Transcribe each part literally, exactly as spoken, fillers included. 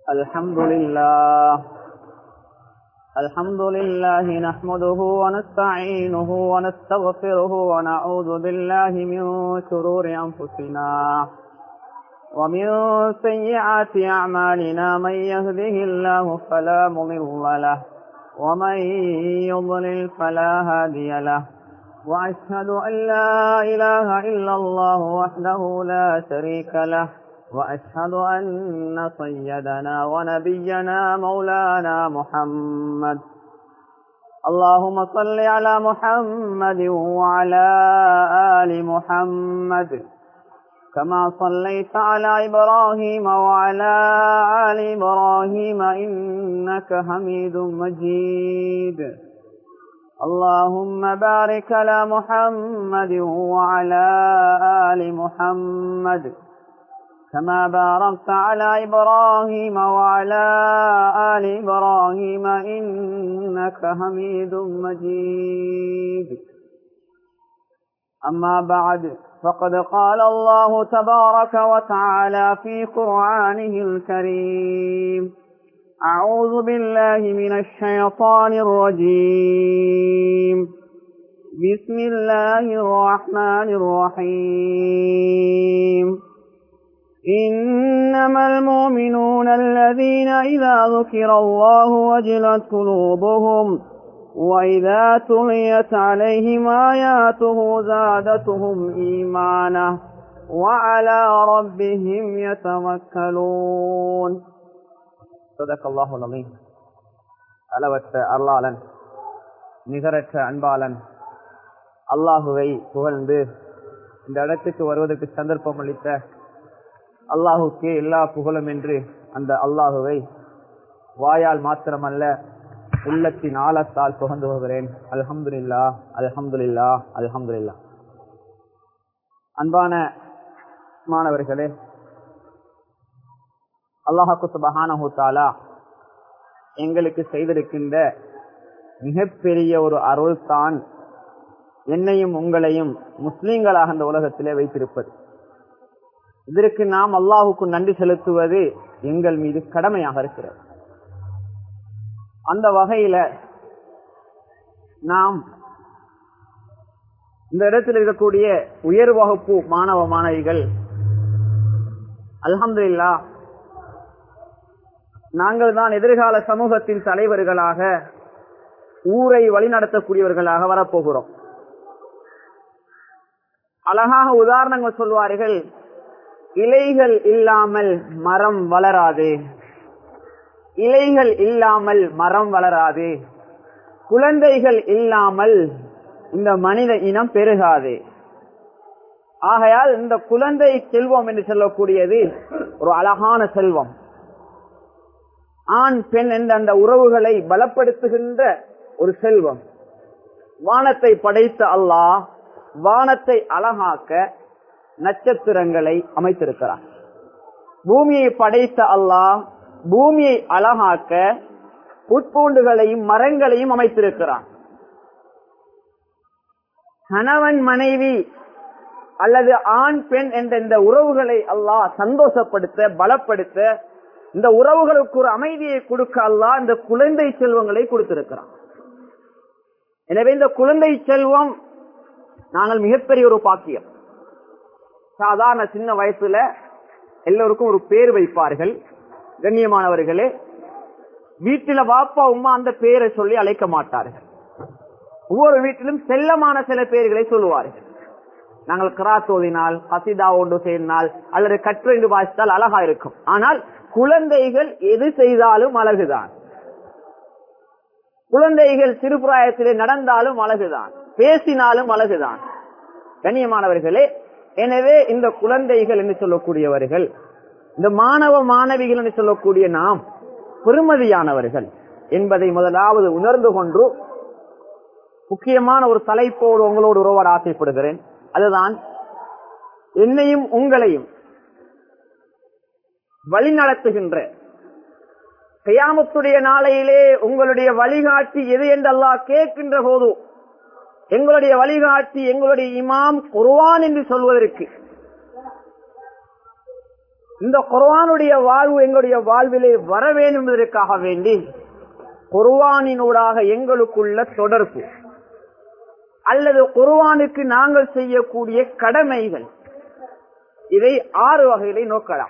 الحمد لله الحمد لله نحمده ونستعينه ونستغفره ونعوذ بالله من شرور أنفسنا ومن سيئات أعمالنا من يهده الله فلا مضل له ومن يضلل فلا هادي له وأشهد أن لا إله إلا الله وحده لا شريك له وأشهد أن سيدنا ونبينا مولانا محمد اللهم صل على محمد وعلى آل محمد كما صليت على إبراهيم وعلى آل إبراهيم إنك حميد مجيد اللهم بارك على محمد وعلى آل محمد كما باركت على إبراهيم وعلى آل إبراهيم إنك حميد مجيد أما بعد فقد قال الله تبارك وتعالى في قرآنه الكريم أعوذ بالله من الشيطان الرجيم بسم الله الرحمن الرحيم إنما المؤمنون الذين إذا ذكر الله وجلت قلوبهم وإذا تليت عليهم آياته زادتهم إيمانا وعلى ربهم يتوكلون صدق الله العظيم. அளவற்ற அருளாளன் நிகரற்ற அன்பாளன் அல்லாஹுவை புகழ்ந்து இந்த இடத்துக்கு வருவதற்கு சந்தர்ப்பம் அளித்த அல்லாஹுக்கே எல்லா புகழும் என்று அந்த அல்லாஹுவை வாயால் மாத்திரமல்ல உள்ளத்தின் ஆழத்தால் புகழ்ந்து வருகிறேன். அல்ஹம்துலில்லாஹ் அல்ஹம்துலில்லாஹ் அல்ஹம்துலில்லாஹ். அன்பான மாணவர்களே, அல்லாஹு சுப்ஹானஹு தஆலா எங்களுக்கு செய்திருக்கின்ற மிகப்பெரிய ஒரு அருள் தான் என்னையும் உங்களையும் முஸ்லிம்களாக இந்த உலகத்திலே வைத்திருப்பது. இதற்கு நாம் அல்லாஹுக்கு நன்றி செலுத்துவது எங்கள் மீது கடமையாக இருக்கிறது. அந்த வகையில நாம் இந்த இடத்தில் இருக்கக்கூடிய உயர் வகுப்பு மாணவ மாணவிகள் அல்ஹம்துலில்லாஹ் நாங்கள் தான் எதிர்கால சமூகத்தின் தலைவர்களாக ஊரை வழிநடத்தக்கூடியவர்களாக வரப்போகிறோம். அழகாக உதாரணங்கள் சொல்வார்கள், இலைகள் இல்லாமல் மரம் வளராது, இலைகள் இல்லாமல் மரம் வளராது, குழந்தைகள் இல்லாமல் இந்த மனித இனம் பெருகாது. ஆகையால் இந்த குழந்தை செல்வம் என்று சொல்லக்கூடியது ஒரு அழகான செல்வம். ஆண் பெண் என்ற அந்த உறவுகளை பலப்படுத்துகின்ற ஒரு செல்வம். வானத்தை படைத்த அல்லாஹ் வானத்தை அழகாக்க நட்சத்திரங்களை அமைத்திருக்கிறார். பூமியை படைத்த அல்லாஹ் பூமியை அழகாக்க புட்பூண்டுகளையும் மரங்களையும் அமைத்திருக்கிறான். கணவன் மனைவி அல்லது ஆண் பெண் என்ற இந்த உறவுகளை அல்லாஹ் சந்தோஷப்படுத்த பலப்படுத்த இந்த உறவுகளுக்கு ஒரு அமைதியை கொடுக்க அல்லாஹ் இந்த குழந்தை செல்வங்களை கொடுத்திருக்கிறான். எனவே இந்த குழந்தை செல்வம் நாங்கள் மிகப்பெரிய ஒரு பாக்கியம். சாதாரண சின்ன வயசுல எல்லோருக்கும் ஒரு பேர் வைப்பார்கள். கண்ணியமானவர்களே, வீட்டில வாப்பா உமா அந்த பேரை சொல்லி அழைக்க மாட்டார்கள். ஒவ்வொரு வீட்டிலும் செல்லமான சில பேர்களை சொல்லுவார்கள். நாங்கள் கிராத் ஓதினால், கசிதா ஒன்று செய்தால் அல்லது கற்று வாசித்தால் அழகா இருக்கும். ஆனால் குழந்தைகள் எது செய்தாலும் அழகுதான். குழந்தைகள் சிறுபிராயத்திலே நடந்தாலும் அழகுதான், பேசினாலும் அழகுதான். கண்ணியமானவர்களே, எனவே இந்த குழந்தைகள் என்று சொல்லக்கூடியவர்கள், இந்த மாணவ மாணவிகள் என்று சொல்லக்கூடிய நாம் பெருமதியானவர்கள் என்பதை முதலாவது உணர்ந்து கொண்டு முக்கியமான ஒரு தலைப்போடு உங்களோடு உறவாட ஆசைப்படுகிறேன். அதுதான் என்னையும் உங்களையும் வழி நடத்துகின்ற கியாமத்துடைய நாளையிலே உங்களுடைய வழிகாட்டி எது என்று அல்லாஹ் கேட்கின்ற போது எங்களுடைய வழிகாட்டி எங்களுடைய இமாம் குர்ஆன் என்று சொல்வதற்கு இந்த குர்ஆனுடைய வாழ்வு எங்களுடைய வாழ்விலே வர வேண்டும் என்பதற்காக வேண்டி குர்ஆனினூடாக எங்களுக்குள்ள தொடர்பு அல்லது குர்ஆனுக்கு நாங்கள் செய்யக்கூடிய கடமைகள், இதை ஆறு வகையிலே நோக்கலாம்.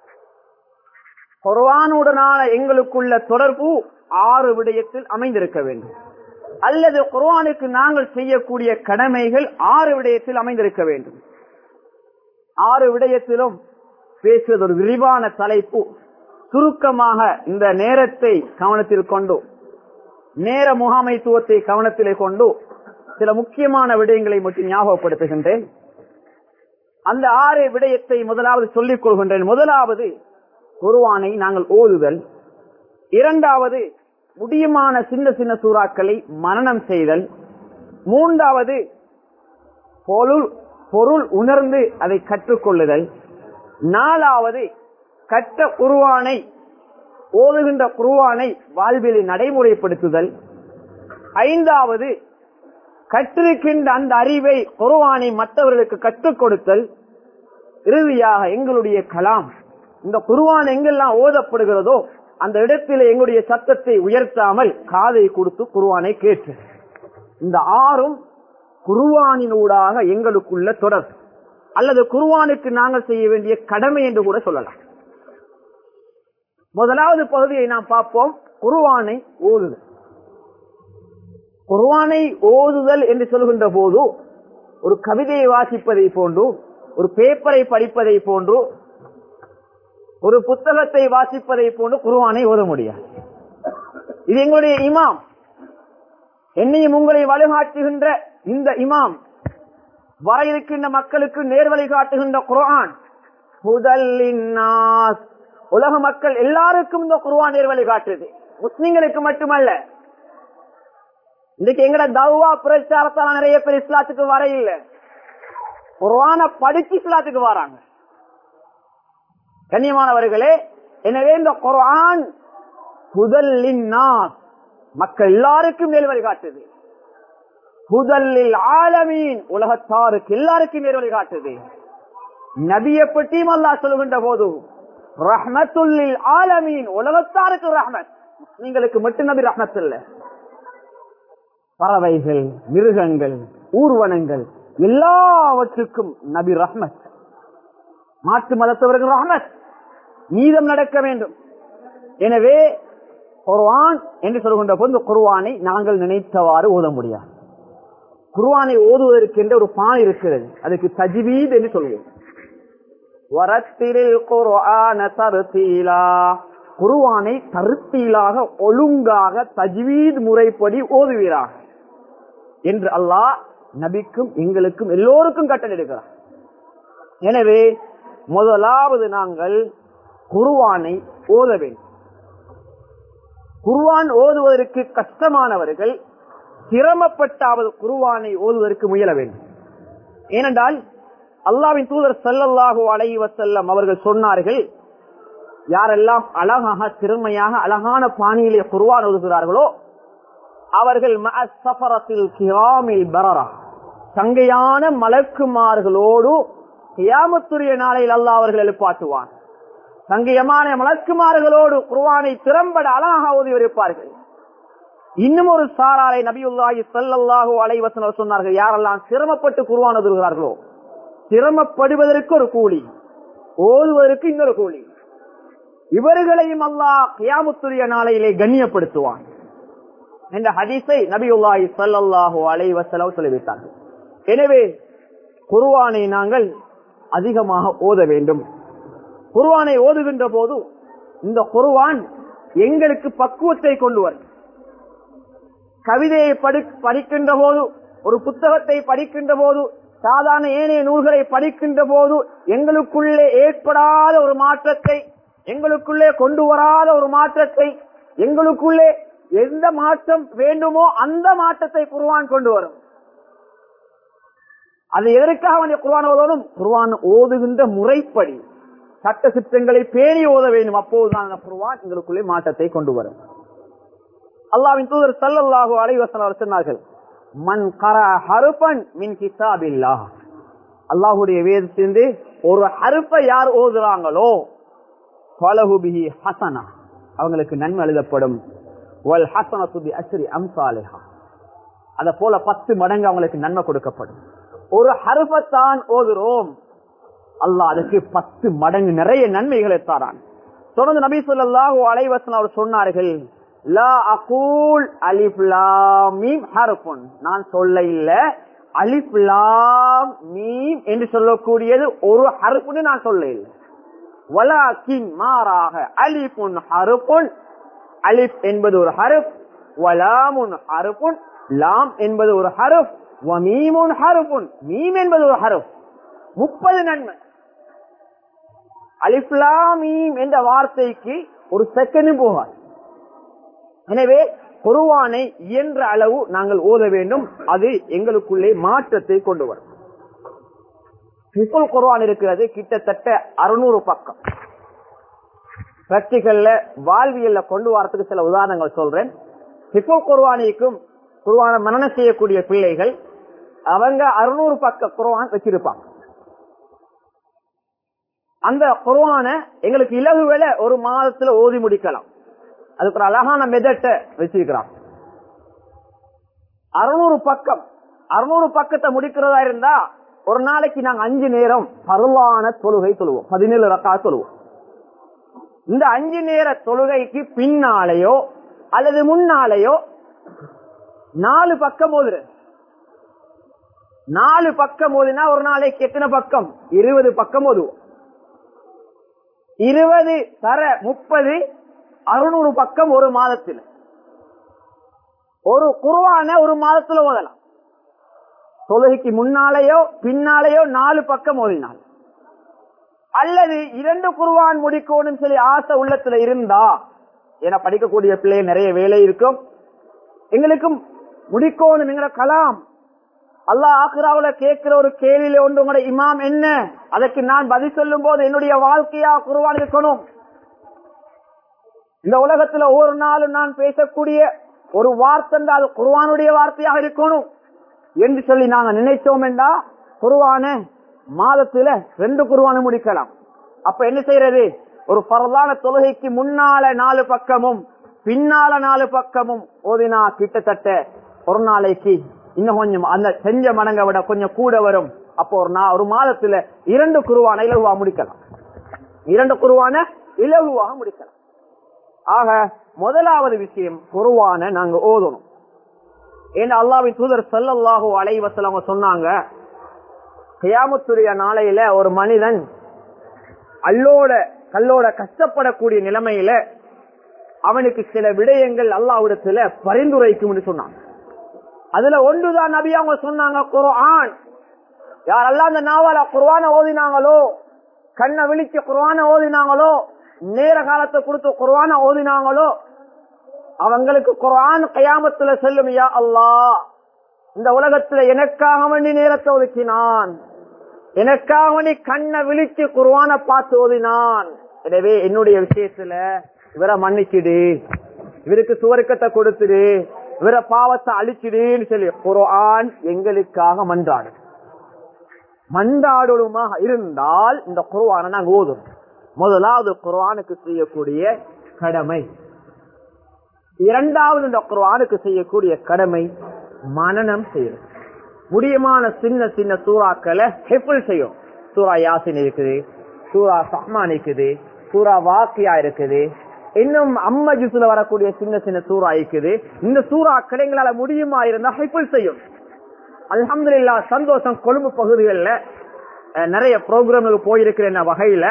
குர்ஆனுடனான எங்களுக்குள்ள தொடர்பு ஆறு விடயத்தில் அமைந்திருக்க வேண்டும், அல்லது குர்ஆனுக்கு நாங்கள் செய்யக்கூடிய கடமைகள் ஆறு விடயத்தில் அமைந்திருக்க வேண்டும். ஆறு விடயத்திலும் பேசுவது ஒரு விரிவான தலைப்பு. சுருக்கமாக இந்த நேரத்தை கவனத்தில் கொண்டு, நேர முகாமைத்துவத்தை கவனத்திலே கொண்டு சில முக்கியமான விடயங்களை மட்டும் ஞாபகப்படுத்துகின்றேன். அந்த ஆறு விடயத்தை முதலாவது சொல்லிக் கொள்கின்றேன். முதலாவது, குர்ஆனை நாங்கள் ஓதுதல். இரண்டாவது, முடியுமான சின்ன சின்ன சூறாக்களை மனனம் செய்தல். மூன்றாவது, பொருள் பொருள் உணர்ந்து அதை கற்றுக்கொள்ளுதல். நாலாவது, கற்ற குர்ஆனை ஓதுகின்ற குர்ஆனை வாழ்வில் நடைமுறைப்படுத்துதல். ஐந்தாவது, கற்றிருக்கின்ற அந்த அறிவை குர்ஆனை மற்றவர்களுக்கு கற்றுக் கொடுத்தல். இறுதியாக எங்களுடைய கலாம், இந்த குர்ஆன் எங்கெல்லாம் ஓதப்படுகிறதோ அந்த இடத்தில் எங்களுடைய சத்தத்தை உயர்த்தாமல் காதை கொடுத்து குர்ஆனை கேட்டு. இந்த ஆறும் குர்ஆனினூடாக எங்களுக்குள்ள தொடர் அல்லது குர்ஆனுக்கு நாங்கள் செய்ய வேண்டிய கடமை என்று கூட சொல்லலாம். முதலாவது பகுதியை நாம் பார்ப்போம், குர்ஆனை ஓதுதல். குர்ஆனை ஓதுதல் என்று சொல்கின்ற போது ஒரு கவிதையை வாசிப்பதை போன்று, ஒரு பேப்பரை படிப்பதை போன்று, ஒரு புத்தகத்தை வாசிப்பதை போன்று குர்ஆனை ஓத முடியாது. இது எங்களுடைய இமாம், என்னையும் உங்களை வழிகாட்டுகின்ற இந்த இமாம், வர இருக்கின்ற மக்களுக்கு நேர்வழி காட்டுகின்ற குர்ஆன் ஹுதல் லின்னாஸ், உலக மக்கள் எல்லாருக்கும் இந்த குர்ஆன் நேர்வழி காட்டுது, முஸ்லிம்களுக்கு மட்டுமல்ல. இன்னைக்கு எங்கட தௌவா பிரச்சாரத்தால நிறைய பேர் இஸ்லாத்துக்கு வர இல்ல, குர்ஆனை படிச்சு இஸ்லாத்துக்கு வராங்க. கண்ணியமானவர்களே, எனவே இந்த குர்ஆன் ஹுதல் லின்னாஸ், மக்கள் எல்லாருக்கும் நேர்வழி காட்டுது. ஹுதல் லில் ஆலமீன், உலகத்தாருக்கு எல்லாருக்கும் நேர்வழி காட்டுது. நபியை பற்றியும் அல்லாஹ் சொல்கின்ற போது ரஹ்மத்துல் லில் ஆலமீன், உலகத்தாருக்கு ரஹ்மத், முஸ்லிம்களுக்கு மட்டும் நபி ரஹ்மத் இல்ல. பறவைகள், மிருகங்கள், ஊர்வனங்கள் எல்லாவற்றுக்கும் நபி ரஹ்மத். மாற்று மதத்தவர்கள் ரஹ்மத், நீதம் நடக்க வேண்டும். எனவே குர்ஆன் என்று சொல்கின்ற போது குர்ஆனை நாங்கள் நினைத்தவாறு ஓத முடியாது. குர்ஆனை ஓதுவதற்கென்ற ஒரு பான் இருக்கிறது, அதுக்கு தஜ்வீத் என்று சொல்வோம். வரத்திலில் குர்ஆன தர்தீலா, குர்ஆனை தர்தீலாக ஒழுங்காக தஜ்வீத் முறைப்படி ஓதுவீராக என்று அல்லாஹ் நபிக்கும் எங்களுக்கும் எல்லோருக்கும் கட்டளையிடுகிறார். எனவே முதலாவது நாங்கள் குர்ஆனை ஓத வேண்டும். குர்ஆன் ஓதுவதற்கு கஷ்டமானவர்கள் சிரமப்பட்டாவது குர்ஆனை ஓதுவதற்கு முயல வேண்டும். ஏனென்றால் அல்லாஹ்வின் தூதர் ஸல்லல்லாஹு அலைஹி வஸல்லம் அவர்கள் சொன்னார்கள், யாரெல்லாம் அழகாக திறமையாக அழகான பாணியிலே குர்ஆன் ஓதுகிறார்களோ அவர்கள் மஅஸ் ஸஃபரத்தில் கிராமில் பரரா, சங்கையான மலக்குமார்களோடு கியாமத்துடைய நாளையில் அல்லாஹ் அவர்கள் எழுப்பாட்டுவான். சங்கையமான மலக்குமார்களோடு குர்ஆனை திறம்பட அழகாக ஓதி இருப்பார்கள். இன்னும் ஒரு சாராரை நபியுல்லாஹி ஸல்லல்லாஹு அலைஹி வஸல்லம் சொன்னார்கள், யாரெல்லாம் சிரமப்பட்டு குர்ஆன் ஓதுகிறார்களோ, சிரமப்படுவதற்கு ஒரு கூலி, ஓதுவதற்கு இன்னொரு கூலி, இவர்களையும் அல்லாஹ் கியாமத்துடைய நாளையிலே கண்ணியப்படுத்துவான் என்ற ஹதீஸை நபியுல்லாஹி ஸல்லல்லாஹு அலைஹி வஸல்லம் சொல்லிவிட்டார்கள். எனவே குர்ஆனை நாங்கள் அதிகமாக ஓத வேண்டும். குர்ஆனை ஓதுகின்ற போது இந்த குர்ஆன் எங்களுக்கு பக்குவத்தை கொண்டு வரும். கவிதையை படிக்கின்ற போது, ஒரு புத்தகத்தை படிக்கின்ற போது, சாதாரண ஏனைய நூல்களை படிக்கின்ற போது எங்களுக்குள்ளே ஏற்படாத ஒரு மாற்றத்தை, எங்களுக்குள்ளே கொண்டு வராத ஒரு மாற்றத்தை, எங்களுக்குள்ளே எந்த மாற்றம் வேண்டுமோ அந்த மாற்றத்தை குர்ஆன் கொண்டு வரும். அது எதற்காக வேண்டிய குர்ஆன் ஓதணும்? குர்ஆன் ஓதுகின்ற முறைப்படி சட்ட சிற்றங்களை பேணி ஓத வேண்டும். அப்போதுதான் குர்ஆன் எங்களுக்குள்ளே மாற்றத்தை கொண்டு வரும். அல்லாஹ்வின் தூதர் ஸல்லல்லாஹு அலைஹி வஸல்லம் சொன்னார்கள், மன் கரா ஹர்ஃபன் மின் கிதாபில்லாஹ், அல்லாஹ்வுடைய வேதத்திலிருந்து ஒரு ஹர்ஃபை யார் ஓதுறாங்களோ, ஃபலஹு பிஹி ஹஸனா, அவங்களுக்கு நன்மை எழுதப்படும். வல் ஹஸனத்து பி அஷ்ரி அம்சாலிஹா, அத போல பத்து மடங்கு அவங்களுக்கு நன்மை கொடுக்கப்படும். ஒரு ஹர்ஃபத்தான் ஓதுறோம், அல்லாஹ் அதுக்கு பத்து மடங்கு நிறைய நன்மைகளை தாரான். தொடர்ந்து நபி ஸல்லல்லாஹு அலைஹி வஸல்லம் அவர் சொன்னார்கள், லா அகூல் அலிஃப் லாம் மீம் ஹர்ஃபுன், நான் சொல்ல இல்ல அலிஃப் லாம் மீம் என்று சொல்லக்கூடியது ஒரு ஹர்ஃப்னு நான் சொல்ல இல்லை. வலாக்கின் மாறாக அலிஃபுன் ஹர்ஃபுன், அலிஃப் என்பது ஒரு ஹர்ஃப், வலாமுன் ஹர்ஃபுன், லாம் என்பது ஒரு ஹர்ஃப், வமீமுன் ஹர்ஃபுன், மீம் என்பது ஒரு ஹர்ஃப். முப்பது நன்மை. அலிஃப் லாம் மீம் என்ற வார்த்தைக்கு ஒரு செகண்ட் போகாது. எனவே குர்ஆனை இயன்ற அளவு நாங்கள் ஓத வேண்டும். அது எங்களுக்குள்ளே மாற்றத்தை கொண்டு வரும். ஹிஃபுல் குர்ஆன் இருக்கிறது கிட்டத்தட்ட அறுநூறு பக்கம். பிராக்டிகல்ல வாழ்வியல்ல கொண்டு வரதுக்கு சில உதாரணங்கள் சொல்றேன். ஹிஃபுல் குர்ஆனிக்கும் குர்ஆனை மனனம் செய்யக்கூடிய பிள்ளைகள் அவங்க அறுநூறு பக்க குர்ஆன் வச்சிருப்பாங்க. அந்த குர்ஆனை எங்களுக்கு இலகு வேலை ஒரு மாதத்துல ஓதி முடிக்கலாம். அதுக்கு ஒரு அழகான மெதட்டை வச்சிருக்கிறான். அறுநூறு பக்கம் அறுநூறு பக்கத்தை முடிக்கிறதா இருந்தா ஒரு நாளைக்கு நாங்க அஞ்சு நேரம் பரவான தொழுகை தொழுவோம், பதினேழு ரக்காத் தொழுவோம். இந்த அஞ்சு நேர தொழுகைக்கு பின்னாலேயோ அல்லது முன்னாலேயோ நாலு பக்கம் ஓதுற நாலு பக்கம் ஓதினா ஒரு நாளைக்கு எத்தனை பக்கம்? இருபது பக்கம் ஓதுவோம். இருபது தர முப்பது, அறுநூறு பக்கம் ஒரு மாதத்தில். ஒரு குர்ஆனை ஒரு மாதத்துல ஓதலாம். தொழுகைக்கு முன்னாலேயோ பின்னாலேயோ நாலு பக்கம் ஓதினால், அல்லது இரண்டு குர்ஆன் முடிக்கணும் சொல்லி ஆசை உள்ளத்துல இருந்தா, ஏன்னா படிக்கக்கூடிய பிள்ளை நிறைய வேலை இருக்கும், எங்களுக்கும் முடிக்கணும் என்கிற கலாம் அல்லாஹ் ஆக்ராவுல கேட்கிற ஒரு கேள்வியில ஒன்று, உங்களோட இமாம் என்ன, அதற்கு நான் பதில் சொல்லும் போது என்னுடைய வாழ்க்கையா குர்ஆன் இருக்கணும். இந்த உலகத்துல ஒவ்வொரு நாளும் நான் பேசக்கூடிய ஒரு வார்த்தை அது குர்ஆனுடைய வார்த்தையாக இருக்கணும் என்று சொல்லி நாங்க நினைச்சோம் என்றா குர்ஆனை மாதத்துல ரெண்டு குர்ஆனை முடிக்கலாம். அப்ப என்ன செய்யறது? ஒரு பரதான தொழுகைக்கு முன்னால நாலு பக்கமும் பின்னால நாலு பக்கமும் ஓதினா கிட்டத்தட்ட ஒரு நாளைக்கு இன்னும் கொஞ்சம் அந்த செஞ்ச மடங்கை விட கொஞ்சம் கூட வரும். அப்போ ஒரு ஒரு மாதத்துல இரண்டு குர்ஆனை இலகுவா முடிக்கலாம். இரண்டு குர்ஆனை இலகுவாக முடிக்கலாம். ஆக முதலாவது விஷயம் குர்ஆனை நாங்க ஓதணும். ஏன்னா அல்லாஹ்வின் தூதர் ஸல்லல்லாஹு அலைஹி வஸல்லம் சொன்னாங்க, கியாமத்துடைய நாளையில ஒரு மனிதன் அல்லோட கல்லோட கஷ்டப்படக்கூடிய நிலைமையில அவனுக்கு சில விடயங்கள் அல்லாஹ்விடத்துல பரிந்துரைக்கும் சொன்னாங்க. அதுல ஒன்றுதான் நபி அவங்க சொன்னாங்க குர்ஆன். யாரெல்லாம் அந்த நாவல குர்ஆனை ஓதினாங்களோ, கண்ணை விழிச்சு குர்ஆனை ஓதினாங்களோ, நேர காலத்தை கொடுத்து குர்ஆனை ஓதினாங்களோ, அவங்களுக்கு குர்ஆன் கியாமத்துல செல்லும். யா அல்லாஹ், இந்த உலகத்துல எனக்காக வேண்டி நேரத்தை ஒதுக்கினான், எனக்காக வேண்டி கண்ணை விழிச்சு குர்ஆனை பார்த்து ஓதினான். எனவே என்னுடைய விஷயத்துல இவரை மன்னிச்சிடு, இவருக்கு சுவர்க்கத்தை கொடுத்துடு, இவர பாவத்தை அழிச்சிடுன்னு சொல்லி குர்ஆன் எங்களுக்காக மன்றாடு. மன்றாடுமா இருந்தால் இந்த குர்ஆனை நாங்க ஓதும். முதலாவது குர்ஆனுக்கு செய்யக்கூடிய கடமை. இரண்டாவது இந்த குர்ஆனுக்கு செய்யக்கூடிய கடமை மனனம் செய்யும். முடியமான சின்ன சின்ன சூறாக்களை ஹிஃப்ல் செய்யும். சூரா யாசின் இருக்குது, சூரா ரஹ்மான் இருக்குது, சூரா வாக்கியா இருக்குது, இன்னும் அம்மா ஜுஸ்ல வரக்கூடிய சின்ன சின்ன சூறா இருக்குது. இந்த சூறாக்களை எங்களால முடியுமா இருந்தா ஹிஃப்ல் செய்யும். அல்ஹம்துலில்லாஹ் சந்தோஷம். கொழும்பு பகுதிகளில் நிறைய ப்ரோக்ராம்களுக்கு போயிருக்கிற வகையில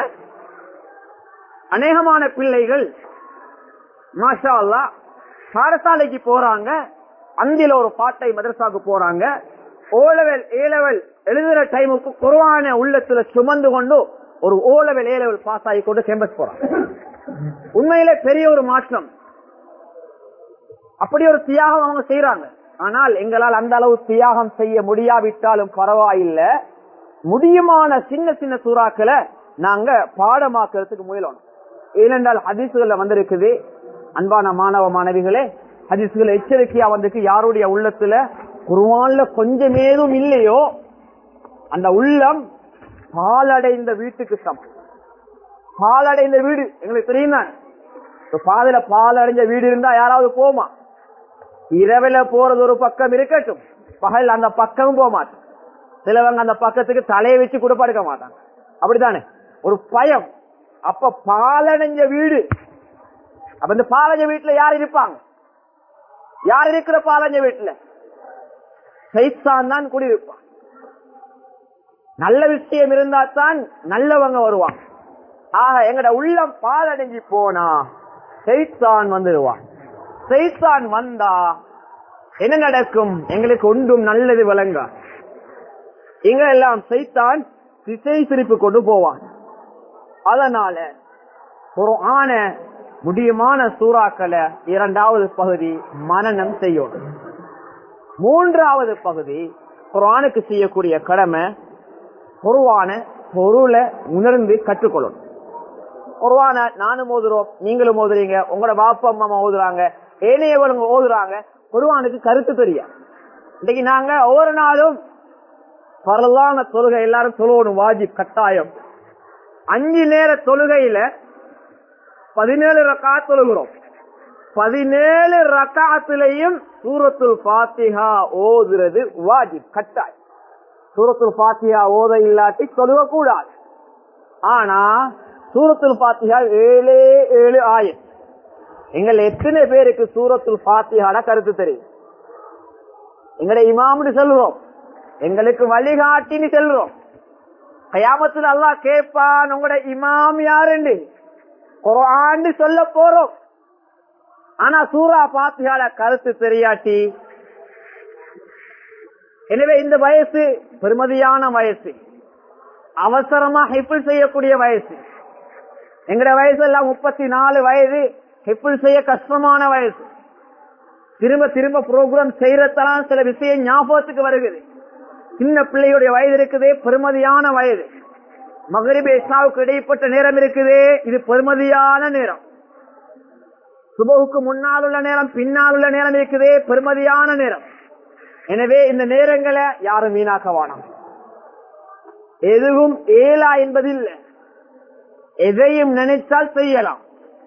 அநேகமான பிள்ளைகள் மாஷா அல்லாஹ் பாடசாலைக்கு போறாங்க, அந்தில ஒரு பாட்டை மதரசாவுக்கு போறாங்க, ஓ லெவல் ஏ லெவல் எழுதுற டைமுக்கு குர்ஆனை உள்ளத்துல சுமந்து கொண்டு ஒரு O level A level pass ஆகி கொண்டு கேம்பஸ் போறாங்க. உண்மையிலே பெரிய ஒரு மாற்றம். அப்படி ஒரு தியாகம் அவங்க செய்யறாங்க. ஆனால் எங்களால் அந்த அளவு தியாகம் செய்ய முடியாவிட்டாலும் பரவாயில்லை, முடியுமான சின்ன சின்ன சூறாக்களை நாங்க பாடமாக்குறதுக்கு முயலணும். ஏனென்றால் ஹதீசுகள்ல வந்திருக்குது, அன்பான மாணவ மாணவிகளே, ஹதீசுகள் எச்சரிக்கையா வந்திருக்கு, யாருடைய உள்ளத்துல குர்ஆன்ல கொஞ்சமேதும் இல்லையோ அந்த உள்ளம் பாலடைந்த வீட்டுக்கு சமம். பால் அடைந்த வீடு எங்களுக்கு தெரியும் தான். பாதையில பால் அடைஞ்ச வீடு இருந்தா யாராவது போமா? இரவில போறது ஒரு பக்கம் இருக்கட்டும், பகல் அந்த பக்கமும் போக மாட்டோம். சிலவங்க அந்த பக்கத்துக்கு தலையை வச்சு கூட படுக்க மாட்டாங்க. அப்படித்தானே ஒரு பயம். அப்ப பாலடைஞ்ச வீடு. அப்ப இந்த பாலஞ்ச வீட்டுல யார் இருப்பாங்க? யார் இருக்கிற பாலஞ்ச வீட்டுல? சைத்தான் தான் குடியிருப்பான். நல்ல விஷயம் இருந்தா தான் நல்லவங்க வருவாங்க. ஆக எங்கட உள்ளம் பாலடைஞ்சு போனா சைத்தான் வந்துடுவான். சைத்தான் வந்தா என்ன நடக்கும்? எங்களுக்கு ஒன்றும் நல்லது விளங்க. இங்க எல்லாம் சைத்தான் திசை திருப்பி கொண்டு போவான். அதனால குர்ஆன முடியுமான சூறாக்களை இரண்டாவது பகுதி மனனம் செய்யணும். மூன்றாவது பகுதி குர்ஆனுக்கு செய்யக்கூடிய கடமை குர்ஆன பொருளை உணர்ந்து கற்றுக்கொள்ளணும். குர்ஆன நானும் ஓதுறோம், நீங்களும் ஓதுறீங்க, உங்களோட பாப்பா அம்மா ஓதுறாங்க, ஏனையவங்க ஓதுறாங்க. குர்ஆனுக்கு கருத்து தெரியும். இன்னைக்கு நாங்க ஒவ்வொரு நாளும் பரலான தொழுகை எல்லாரும் தொழுவணும், வாஜிப் கட்டாயம். அஞ்சு நேர தொழுகையில பதினேழு ரக்காத் தொழுகிறோம். பதினேழு ரக்காத்திலையும் சூரத்துல் ஃபாத்திஹா ஓதுறது வாஜிப் கட்டாயம். சூரத்துல் ஃபாத்திஹா ஓத இல்லாட்டி தொழுக கூடாது. ஆனா சூரத்துல் ஃபாத்திஹா ஏழே ஏழு ஆயத். எங்களை எத்தனை பேருக்கு சூரத்துல் ஃபாத்திஹாட கருத்து தெரியும்? எங்களை இமாம்னு சொல்றோம், எங்களுக்கு வழிகாட்டின்னு சொல்றோம். கயாமத்துல அல்லாஹ் கேட்பான், உங்களோட இமாம் யாருன்னு குர்ஆன் சொல்ல போறோம். ஆனா சூரா ஃபாத்திஹால கருத்து தெரியாட்டி. எனவே இந்த வயசு பெருமதியான வயசு, அவசரமா ஹிஃபில் செய்யக்கூடிய வயசு. எங்கட வயசு எல்லாம் முப்பத்தி நாலு வயது, ஹிஃபில் செய்ய கஷ்டமான வயசு. திரும்ப திரும்ப ப்ரோக்ராம் செய்யறதெல்லாம் சில விஷயம் ஞாபகத்துக்கு வருகிறது. சின்ன பிள்ளையுடைய வயது இருக்குதே, பெருமதியான வயது. மகரிப் இஷாவுக்கு இடைப்பட்ட நேரம் இருக்குதே, இது பெருமதியான நேரம். சுபஹுக்கு முன்னால் உள்ள நேரம், பின்னால் உள்ள நேரம் இருக்குதே, பெருமதியான நேரம். எனவே இந்த நேரங்களை யாரும் வீணாக்க வேணாம். எதுவும் ஏலா என்பதில்லை, எதையும் நினைத்தால் செய்யலாம்.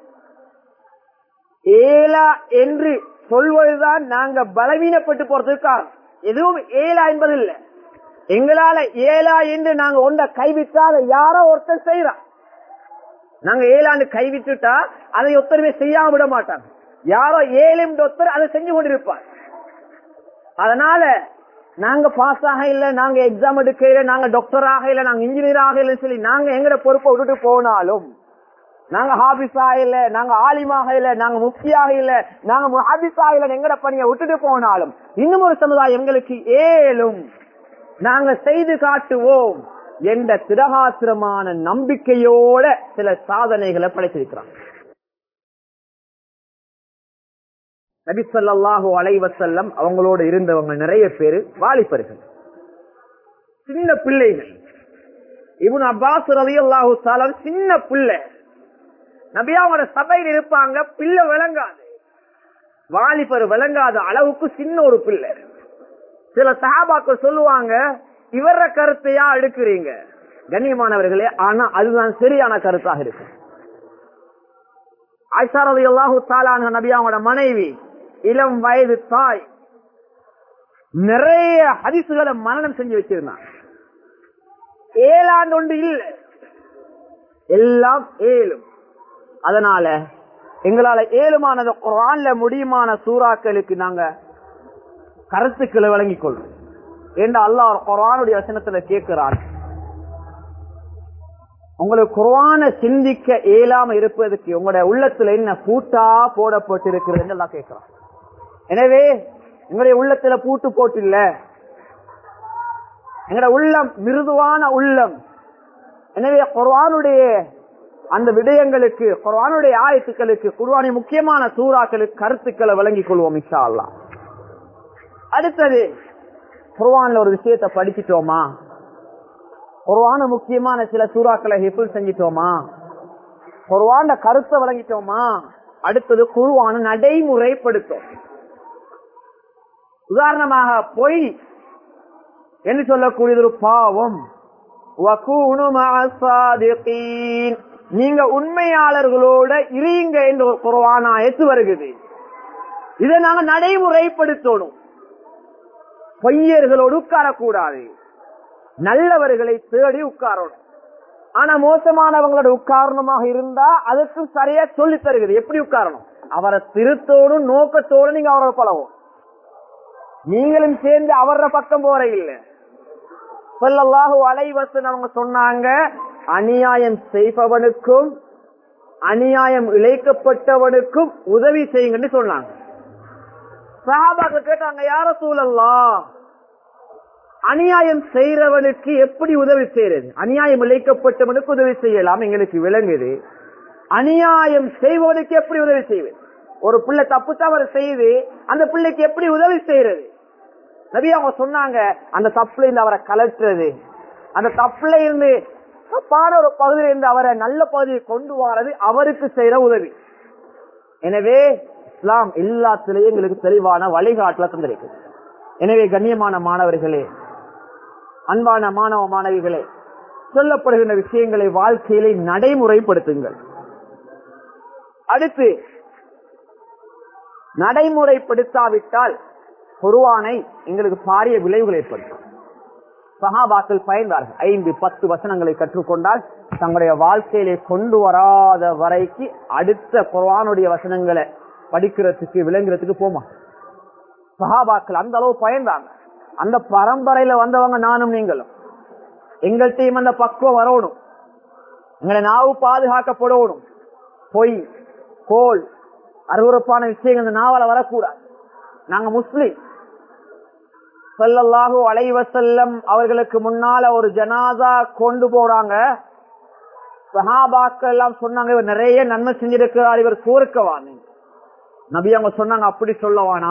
ஏலா என்று சொல்வதுதான் நாங்க பலவீனப்பட்டு போறதுக்காக. எதுவும் ஏலா என்பதில்லை. எங்களால ஏலா என்று நாங்க ஒன்றை கைவிட்டால் யாரோ ஒருத்தர் செய்யறான். நாங்க ஏழாண்டு கைவிட்டுட்டா அதை ஒருத்தருமே செய்யாம விட மாட்டாங்க. யாரோ ஏழு ஒருத்தர் அதை செஞ்சு கொண்டிருப்பார். அதனால நாங்க பாஸ் ஆக இல்ல, நாங்க எக்ஸாம் எடுக்க இல்ல, நாங்க டாக்டர் ஆக இல்ல, நாங்க இன்ஜினியர் ஆக இல்லைன்னு சொல்லி நாங்க எங்கட பொறுப்பை விட்டுட்டு போனாலும், நாங்க ஹாபிஸ் ஆக இல்ல, நாங்க ஆலிமாக இல்ல, நாங்க முஃப்தியாக இல்ல, நாங்க முஹாபிஸ் ஆக இல்ல, எங்கட பணியை விட்டுட்டு போனாலும் இன்னும் ஒரு சமுதாயம் எங்களுக்கு ஏலும், நாங்க செய்து காட்டுவோம் என்ற திரகாத்திரமான நம்பிக்கையோட சில சாதனைகளை படைத்திருக்கிறாங்க. நபி ஸல்லல்லாஹு அலைஹி வஸல்லம் அவங்களோடு இருந்தவங்க நிறைய பேரு வாலிபர்கள், சின்ன பிள்ளைகள். இப்னு அப்பாஸ் ரலியல்லாஹு தஆலா சின்ன பிள்ளை. நபி அவங்களோட சபையில் இருப்பாங்க, பிள்ளை விளங்காது, வாலிபர் விளங்காத அளவுக்கு சின்ன ஒரு பிள்ளை. சில சஹாபாக்கள் சொல்லுவாங்க, இவர கருத்தையா எடுக்கிறீங்க கண்ணியமானவர்களே, ஆனா அதுதான் சரியான கருத்தாக இருக்கு. ஆயிஷா ரலியல்லாஹு தஆலா அன்ஹா நபி அவங்களோட மனைவி, இளம் வயது தாய், நிறைய ஹதீசுகளை மனனம் செஞ்சு வச்சிருந்தாங்க. ஏழாண்டு ஒன்று இல்லை, எல்லாம் ஏழும். அதனால எங்களால ஏழுமானது குர்ஆன்ல முடியுமான சூறாக்களுக்கு நாங்க கருத்துக்களை வழங்கிக் கொள்றோம். ஏண்டா அல்லாஹ் குர்ஆனுடைய வசனத்துல கேட்கிறான், உங்களுக்கு குர்ஆனை சிந்திக்க இயலாம இருப்பதற்கு உங்களுடைய உள்ளத்துல என்ன பூட்டா போடப்பட்டிருக்கிறது எல்லாம் கேட்கிறான். எனவே எங்களுடைய உள்ளத்துல பூட்டு போட்டு இல்ல, எங்களுடைய உள்ளம் மிருதுவான உள்ளம். எனவே குர்ஆனுடைய அந்த விடயங்களுக்கு, குர்ஆனுடைய ஆயத்துக்களுக்கு, குர்ஆனின் முக்கியமான சூறாக்களுக்கு கருத்துக்களை வழங்கிக் கொள்வோம் இன்ஷா அல்லாஹ். அடுத்தது, குர்ஆன்ல ஒரு விஷயத்தை படிச்சிட்டோமா, குர்ஆன முக்கியமான சில சூறாக்களை ஹிஃப்ல் செஞ்சிட்டோமா, குர்ஆன்ல கருத்தை வழங்கிட்டோமா, அடுத்தது குர்ஆன நடைமுறைப்படுத்தும். உதாரணமாக பொய் என்று சொல்லக்கூடியது ஒரு பாவம். வகூனு மஅஸ் ஸாதிகீன், நீங்க உண்மையாளர்களோட இருங்க என்ற ஒரு குர்ஆன் ஆயத்து வருகிறது. இதை நாங்க நடைமுறைப்படுத்தணும். பொய்யர்களோடு உட்காரக்கூடாது, நல்லவர்களை தேடி உட்காரணும். ஆனா மோசமானவங்களோட உட்காரணமாக இருந்தா அதுக்கு சரியா சொல்லி தருகிறது எப்படி உட்காரணும். அவரை திருத்தோடும் நோக்கத்தோடு நீங்க அவரை பழகும். நீங்களும் சேர்ந்து அவர பக்கம் போற இல்ல. ஸல்லல்லாஹு அலைஹி வஸல்லம் அவங்க சொன்னாங்க, அநியாயம் செய்பவனுக்கும் அநியாயம் இழைக்கப்பட்டவனுக்கும் உதவி செய்யுங்கன்னு சொன்னாங்க. சஹாபாக்கள் கேட்டாங்க, யா ரசூலல்லாஹ், அநியாயம் செய்யறவனுக்கு எப்படி உதவி செய்யறது? அநியாயம் இழைக்கப்பட்டவனுக்கு உதவி செய்யலாம், எங்களுக்கு விளங்குது. அநியாயம் செய்வதற்கு எப்படி உதவி செய்வது? ஒரு பிள்ளை தப்பு தவறு செய்து அந்த பிள்ளைக்கு எப்படி உதவி செய்யறது? நபி அவங்க சொன்னாங்க, அந்த தப்புல இருந்து அவரை கலட்டுறது, அந்த தப்புல இருந்து தப்பான ஒரு பகுதியில இருந்து அவரை நல்ல பகுதியை கொண்டு வரது அவருக்கு செய்யற உதவி. எனவே இஸ்லாம் எல்லாத்திலேயும் எங்களுக்கு தெளிவான வழிகாட்டல தந்திருக்கு. எனவே கண்ணியமான மாணவர்களே, அன்பான மாணவ மாணவிகளே, சொல்லப்படுகின்ற விஷயங்களை வாழ்க்கையிலே நடைமுறைப்படுத்துங்கள். அடுத்து, நடைமுறைப்படுத்தாவிட்டால் குர்ஆனை எங்களுக்கு பாரிய விளைவுகள் ஏற்படுத்தும். சஹாபாக்கள் பயந்தார்கள். ஐந்து பத்து வசனங்களை கற்றுக்கொண்டால் தங்களுடைய வாழ்க்கையிலே கொண்டு வராத வரைக்கு அடுத்த குர்ஆனுடைய வசனங்களை படிக்கிறதுக்கு விளங்குறதுக்கு போமா. சஹாபாக்கள் அந்த அளவு பயந்தாங்க. அந்த பரம்பரையில வந்தவங்க நானும் நீங்களும். எங்கள்கிட்டையும் அந்த பக்குவம் வரணும். எங்களை நாவு பாதுகாக்கப்படணும். பொய், கோல், அருவருப்பான விஷயங்கள் இந்த நாவல வரக்கூடாது. நாங்க முஸ்லிம். ஸல்லல்லாஹு அலைஹி வஸல்லம் அவர்களுக்கு முன்னால ஒரு ஜனாசா கொண்டு போறாங்க. சஹாபாக்கள் எல்லாம் சொன்னாங்க, இவர் நிறைய நன்மை செஞ்சிருக்கிறார், இவர் சுவர்க்கவான். நபி அவங்க சொன்னாங்க, அப்படி சொல்லவானா,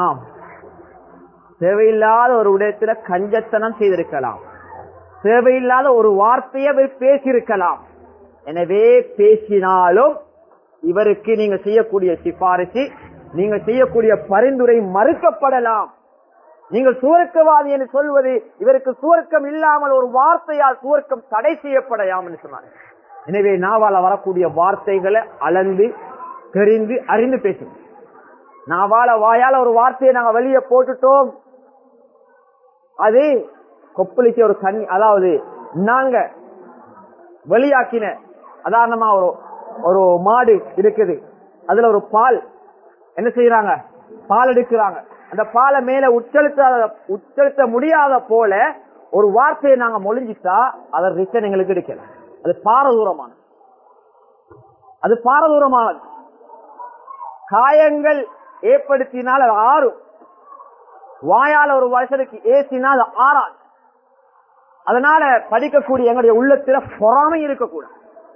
தேவையில்லாத ஒரு விடயத்துல கஞ்சத்தனம் செய்திருக்கலாம், தேவையில்லாத ஒரு வார்த்தையை பேசியிருக்கலாம். எனவே பேசினாலும் இவருக்கு நீங்க செய்யக்கூடிய சிபாரிசு, நீங்க செய்யக்கூடிய பரிந்துரை மறுக்கப்படலாம். நீங்கள் சுவர்க்கவாதி என்று சொல்வது இவருக்கு சுவர்க்கம் இல்லாமல் ஒரு வார்த்தையால் சுவர்க்கம் தடை செய்யப்படலாம் என்று சொன்னாங்க. எனவே நாவால வரக்கூடிய வார்த்தைகளை அளந்து தெரிந்து அறிந்து பேசுங்க. நாவால வாயால ஒரு வார்த்தையை நாங்க வெளியே போட்டுட்டோம், அது கொப்பளிக்க ஒரு கண்ணி, அதாவது நாங்க வெளியாக்கின, உதாரணமா ஒரு ஒரு மாடு இருக்குது, அதுல ஒரு பால் என்ன செய்யறாங்க, பால் எடுக்கிறாங்க. அந்த பாலை மேல உச்சலுத்த உச்சலுத்த முடியாத போல ஒரு வார்த்தையை நாங்க மொழிஞ்சிட்டா அதை ரிட்டன் எங்களுக்கு எடுக்கல. அது பாரதூரமான அது பாரதூரமானது. காயங்கள் ஏற்படுத்தினால் அது ஆறும், வாயால ஒரு வருஷத்துக்கு ஏசினால் அது ஆறாது. அதனால படிக்கக்கூடிய எங்களுடைய உள்ளத்துல பொறாமை இருக்கக்கூடாது.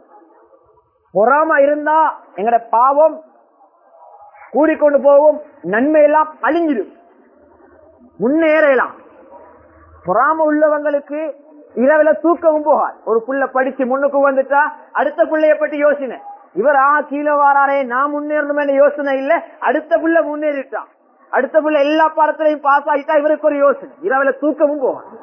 பொறாமை இருந்தா எங்கட பாவம் கூடிக்கொண்டு போகும், நன்மை எல்லாம் அழிஞ்சிடும், முன்னேறலாம். பொறாமை உள்ளவங்களுக்கு இரவுல தூக்கவும் போகாது. ஒரு புள்ள படிச்சு முன்னுக்கு வந்துட்டா அடுத்த பிள்ளைய பற்றி யோசனை, இவர் ஆ கீழே வாராரே நான் முன்னேறணும் யோசனை இல்ல, அடுத்த புள்ள முன்னேறிட்டான், அடுத்த புள்ள எல்லா பாடத்திலையும் பாஸ் ஆகிட்டா இவருக்கு ஒரு யோசனை, இரவுல தூக்கமும் போகாது.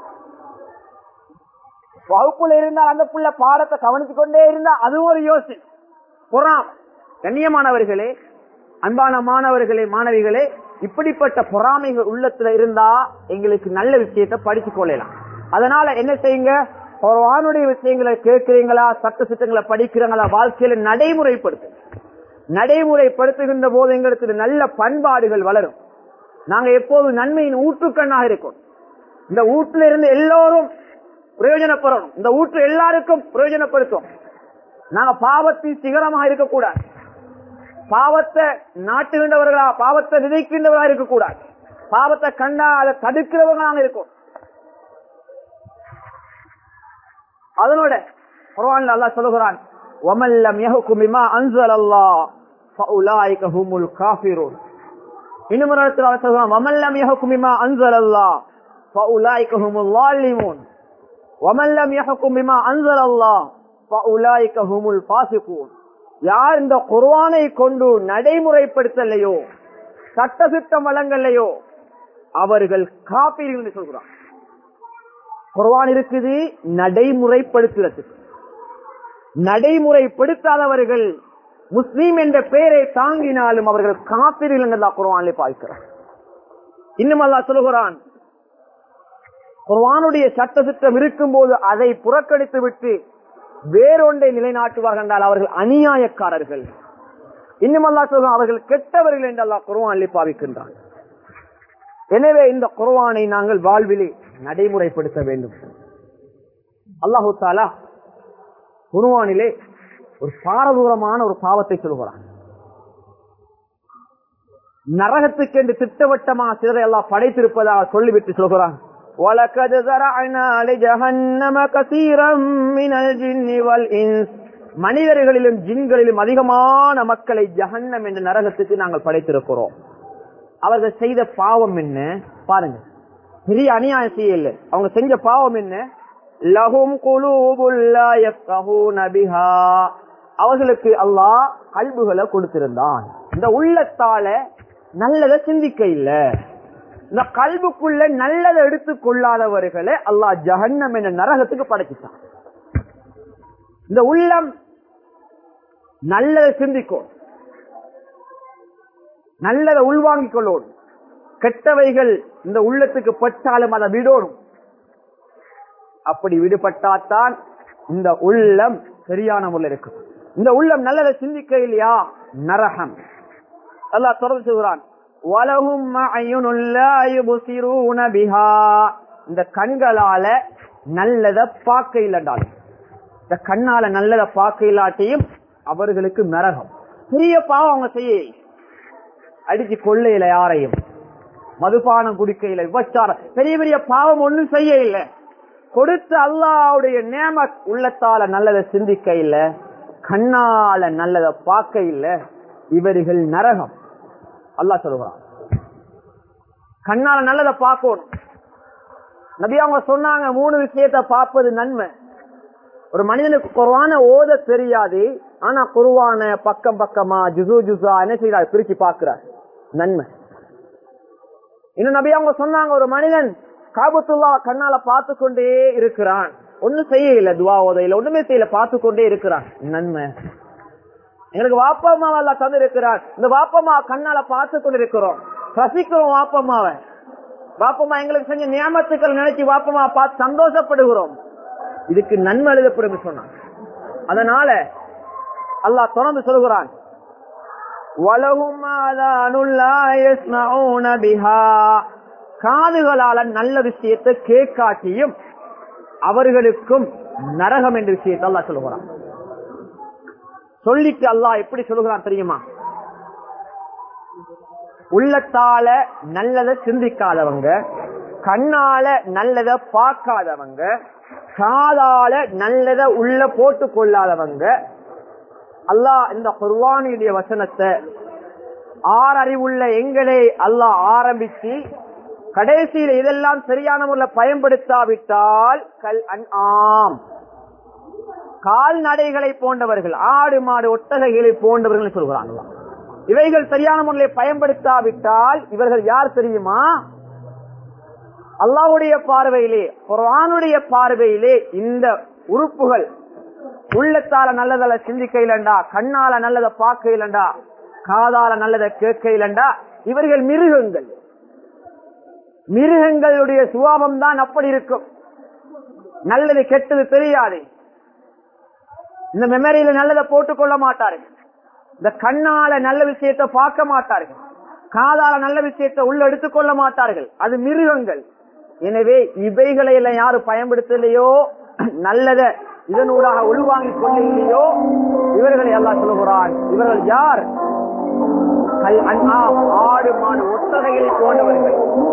வகுப்புல இருந்தால் அந்த புள்ள பாடத்தை கவனிச்சு கொண்டே இருந்தா அது ஒரு யோசனை, பொறாமை. கண்ணியமானவர்களே, அன்பான மாணவர்களே, மாணவிகளே, இப்படிப்பட்ட பொறாமைகள் உள்ளத்துல இருந்தா எங்களுக்கு நல்ல விஷயத்தை படிச்சு கொள்ளலாம். அதனால என்ன செய்யுங்க, குர்ஆனுடைய விஷயங்களை கேட்கிறீங்களா, சட்ட சிட்டங்களை படிக்கிறீங்களா, வாழ்க்கையில நடைமுறைப்படுத்து. நடைமுறைப்படுத்துகின்ற போது எங்களுக்கு நல்ல பண்பாடுகள் வளரும். நாங்க எப்போதும் நன்மையின் ஊற்றுக்கண்ணாக இருக்கோம். இந்த வீட்டுல இருந்து எல்லோரும் பிரயோஜனப்படணும், இந்த வீட்டு எல்லாருக்கும் பிரயோஜனப்படுத்தும். நாங்க பாவத்தின் சிகரமாக இருக்கக்கூடாது, பாவத்தை நாட்டுகின்றவர்களா, பாவத்தை விதைக்கின்றவர்களா இருக்கக்கூடாது, பாவத்தை கண்டா அதை தடுக்கிறவங்களாக இருக்கும். அதனோட குர்ஆன்ல அல்லாஹ் சொல்லுகிறான், وَمَن لَّمْ يَحْكُم بِمَا أَنزَلَ اللَّهُ فَأُولَٰئِكَ هُمُ الْكَافِرُونَ. இன்னும் ஒரு இடத்துல அல்லாஹ் சொல்றான், وَمَن لَّمْ يَحْكُم بِمَا أَنزَلَ اللَّهُ فَأُولَٰئِكَ هُمُ الظَّالِمُونَ وَمَن لَّمْ يَحْكُم بِمَا أَنزَلَ اللَّهُ فَأُولَٰئِكَ هُمُ الْفَاسِقُونَ. யார் இந்த குர்ஆனை கொண்டு நடைமுறைப்படுத்தலையோ, சட்ட திட்டம் வழங்கலையோ அவர்கள் காபீர்கள் என்று சொல்கிறான். குர்ஆன் இருக்குது நடைமுறைப்படுத்துறதுக்கு. நடைமுறைப்படுத்தாதவர்கள் முஸ்லீம் என்ற பெயரை தாங்கினாலும் அவர்கள் காபிர்கள் என்று அல்லாஹ் குர்ஆனிலே பார்க்கிறார். இன்னும் அல்லாஹ் சொல்கிறான், குர்ஆனுடைய சட்ட திட்டம் இருக்கும் போது அதை புறக்கணித்து விட்டு வேறொன்றை நிலைநாட்டுவார்கள் என்றால் அவர்கள் அநியாயக்காரர்கள். இன்னும் அல்லாஹ் சொல்கிறான், அவர்கள் கெட்டவர்கள் என்று அல்லாஹ் குர்ஆனிலே பாவிக்கின்றான். எனவே இந்த குர்ஆனை நாங்கள் வாழ்விலே நடைமுறைப்படுத்த வேண்டும். அல்லாஹு தஆலா குர்ஆனிலே ஒரு பாரதூரமான ஒரு பாவத்தை சொல்கிறான். நரகத்துக்கு என்று திட்டவட்டமாக சிலரை எல்லாம் படைத்திருப்பதாக சொல்லிவிட்டு சொல்கிறான், وَلَقَدْ زَرَعْنَا لِجَهَنَّمَ كَثِيرًا مِنَ الْجِنِّ وَالْإِنسِ மனிதர்களிலும் ஜின்களிலும் அதிகமான மக்களை ஜஹன்னம் என்ற நரகத்துக்கு நாங்கள் படைத்திருக்கிறோம். அவர்கள் செய்த பாவம் என்ன பாருங்க, பெரிய அநியாயம் செய்யல. அவங்க செஞ்ச பாவம் என்ன? லஹும் குலூபுல் லா யஃகஹூன பிஹா, அவர்களுக்கு அல்லாஹ் கல்புகளை கொடுத்திருந்தான். இந்த உள்ளத்தால நல்லதை சிந்திக்க இல்ல. இந்த கல்புக்குள்ள நல்லதை எடுத்துக் கொள்ளாதவர்களை அல்லாஹ் ஜஹன்னம் என்ற நரகத்துக்கு படைச்சிட்டான். இந்த உள்ளம் நல்லதை சிந்திக்கும், நல்லதை உள்வாங்கிக் கொள்ளணும். கெட்டவைகள் இந்த உள்ளத்துக்கு பட்டாலும் அதை விடணும். அப்படி விடுபட்டாத்தான் இந்த உள்ளம் சரியான முறையில் இருக்கும். இந்த உள்ளம் நல்லதை சிந்திக்க இல்லையா, நரகம். அல்லாஹ் தொடர்ந்து சொல்கிறான், வலஹும் அய்யுனுல் லா யுப்சிரூன பிஹா, இந்த கண்களால நல்லதை பார்க்க இல்லைன்றாலும், இந்த கண்ணால நல்லதை பார்க்க இல்லாட்டியும் அவர்களுக்கு நரகம். பெரிய பாவம் அவங்க செய்ய, அடிச்சு கொள்ளையில யாரையும், மதுபானம் குடிக்கையில, விபச்சாரம், பெரிய பெரிய பாவம் ஒன்னும் செய்ய இல்லை. கொடுத்த அல்லாஹ்வுடைய நேமத் உள்ளத்தால நல்லதை சிந்திக்க இல்ல, கண்ணால நல்லதை பார்க்க இல்ல, இவர்கள் நரகம். அல்லாஹ் சொல்லுவான், கண்ணால நல்லதை பார்க்கணும். நபி அவங்க சொன்னாங்க, மூணு விஷயத்தை பார்ப்பது நன்மை. ஒரு மனிதனுக்கு குர்ஆனை ஓத தெரியாது, ஆனா குர்ஆனை பக்கம் பக்கமா ஜுசு ஜுசா என்ன செய்யறாரு, பிரிச்சு பார்க்கிறார், நன்மை. இன்னும் நபி அவங்க சொன்னாங்க, ஒரு மனிதன் காபத்துல்லா கண்ணால பார்த்து கொண்டே இருக்கிறான், ஒன்னும் செய்ய இல்ல, துவா ஓதையில ஒண்ணுமே செய்யல, பார்த்து கொண்டே இருக்கிறான், நன்மை. எங்களுக்கு வாப்பம்மா எல்லாம் தந்து இருக்கிறார், இந்த வாப்பம்மா கண்ணால பார்த்து கொண்டு இருக்கிறோம், ரசிக்கிறோம் வாப்பம்மாவை. வாப்பம்மா எங்களுக்கு செஞ்ச நியமத்துக்கள் நினைச்சு வாப்பம்மா பார்த்து சந்தோஷப்படுகிறோம், இதுக்கு நன்மை எழுதப்படும் சொன்னான். அதனால அல்லாஹ் தொடர்ந்து சொல்கிறான், வலஹும் ஆதானுல் லா யஸ்மஊன பிஹா, காதுகளால நல்ல விஷயத்தை கேட்காட்டியும் அவர்களுக்கும் நரகம் என்ற விஷயத்தை அல்லாஹ் சொல்லுகிறான். சொல்லிட்டு அல்லாஹ் எப்படி சொல்லுகிறான் தெரியுமா? உள்ளத்தால நல்லதை சிந்திக்காதவங்க, கண்ணால நல்லதை பார்க்காதவங்க, காதால நல்லதை உள்ள போட்டு கொள்ளாதவங்க, அல்லாஹ் இந்த குர்ஆனுடைய வசனத்தை ஆறறிவுள்ள எங்களை அல்லாஹ் ஆரம்பிச்சு கடைசியில் இதெல்லாம் சரியான முறையில் பயன்படுத்தாவிட்டால் கல் அன்ஆம், கால்நடைகளை போன்றவர்கள், ஆடு மாடு ஒட்டகைகளை போன்றவர்கள் சொல்கிறாங்க. இவைகள் சரியான முறையில் பயன்படுத்தாவிட்டால் இவர்கள் யார் தெரியுமா? அல்லாஹ்வுடைய பார்வையிலே, குர்ஆனுடைய பார்வையிலே இந்த உறுப்புகள் உள்ளத்தால நல்லதால சிந்திக்க இல்லண்டா, கண்ணால நல்லதை பார்க்க இல்லண்டா, காதால நல்லதை கேட்க இல்லண்டா, இவர்கள் மிருகங்கள். மிருகங்களுடைய சுபாவம் தான் அப்படி இருக்கும். நல்லது கெட்டது தெரியாது. இந்த மெமரியில நல்லதை போட்டுக் கொள்ள மாட்டார்கள். இந்த கண்ணால நல்ல விஷயத்தை பார்க்க மாட்டார்கள். காதால நல்ல விஷயத்தை உள்ள எடுத்துக் கொள்ள மாட்டார்கள். அது மிருகங்கள். எனவே இவைகளை எல்லாம் யாரு பயன்படுத்தலையோ, நல்லத இதனூடாக உள்வாங்கிக் கொள்ளலையோ, இவர்களை எல்லாம் சொல்லுகிறான். இவர்கள் யார்? ஆடு மாடு ஒட்டகைகளை போன்றவர்கள்.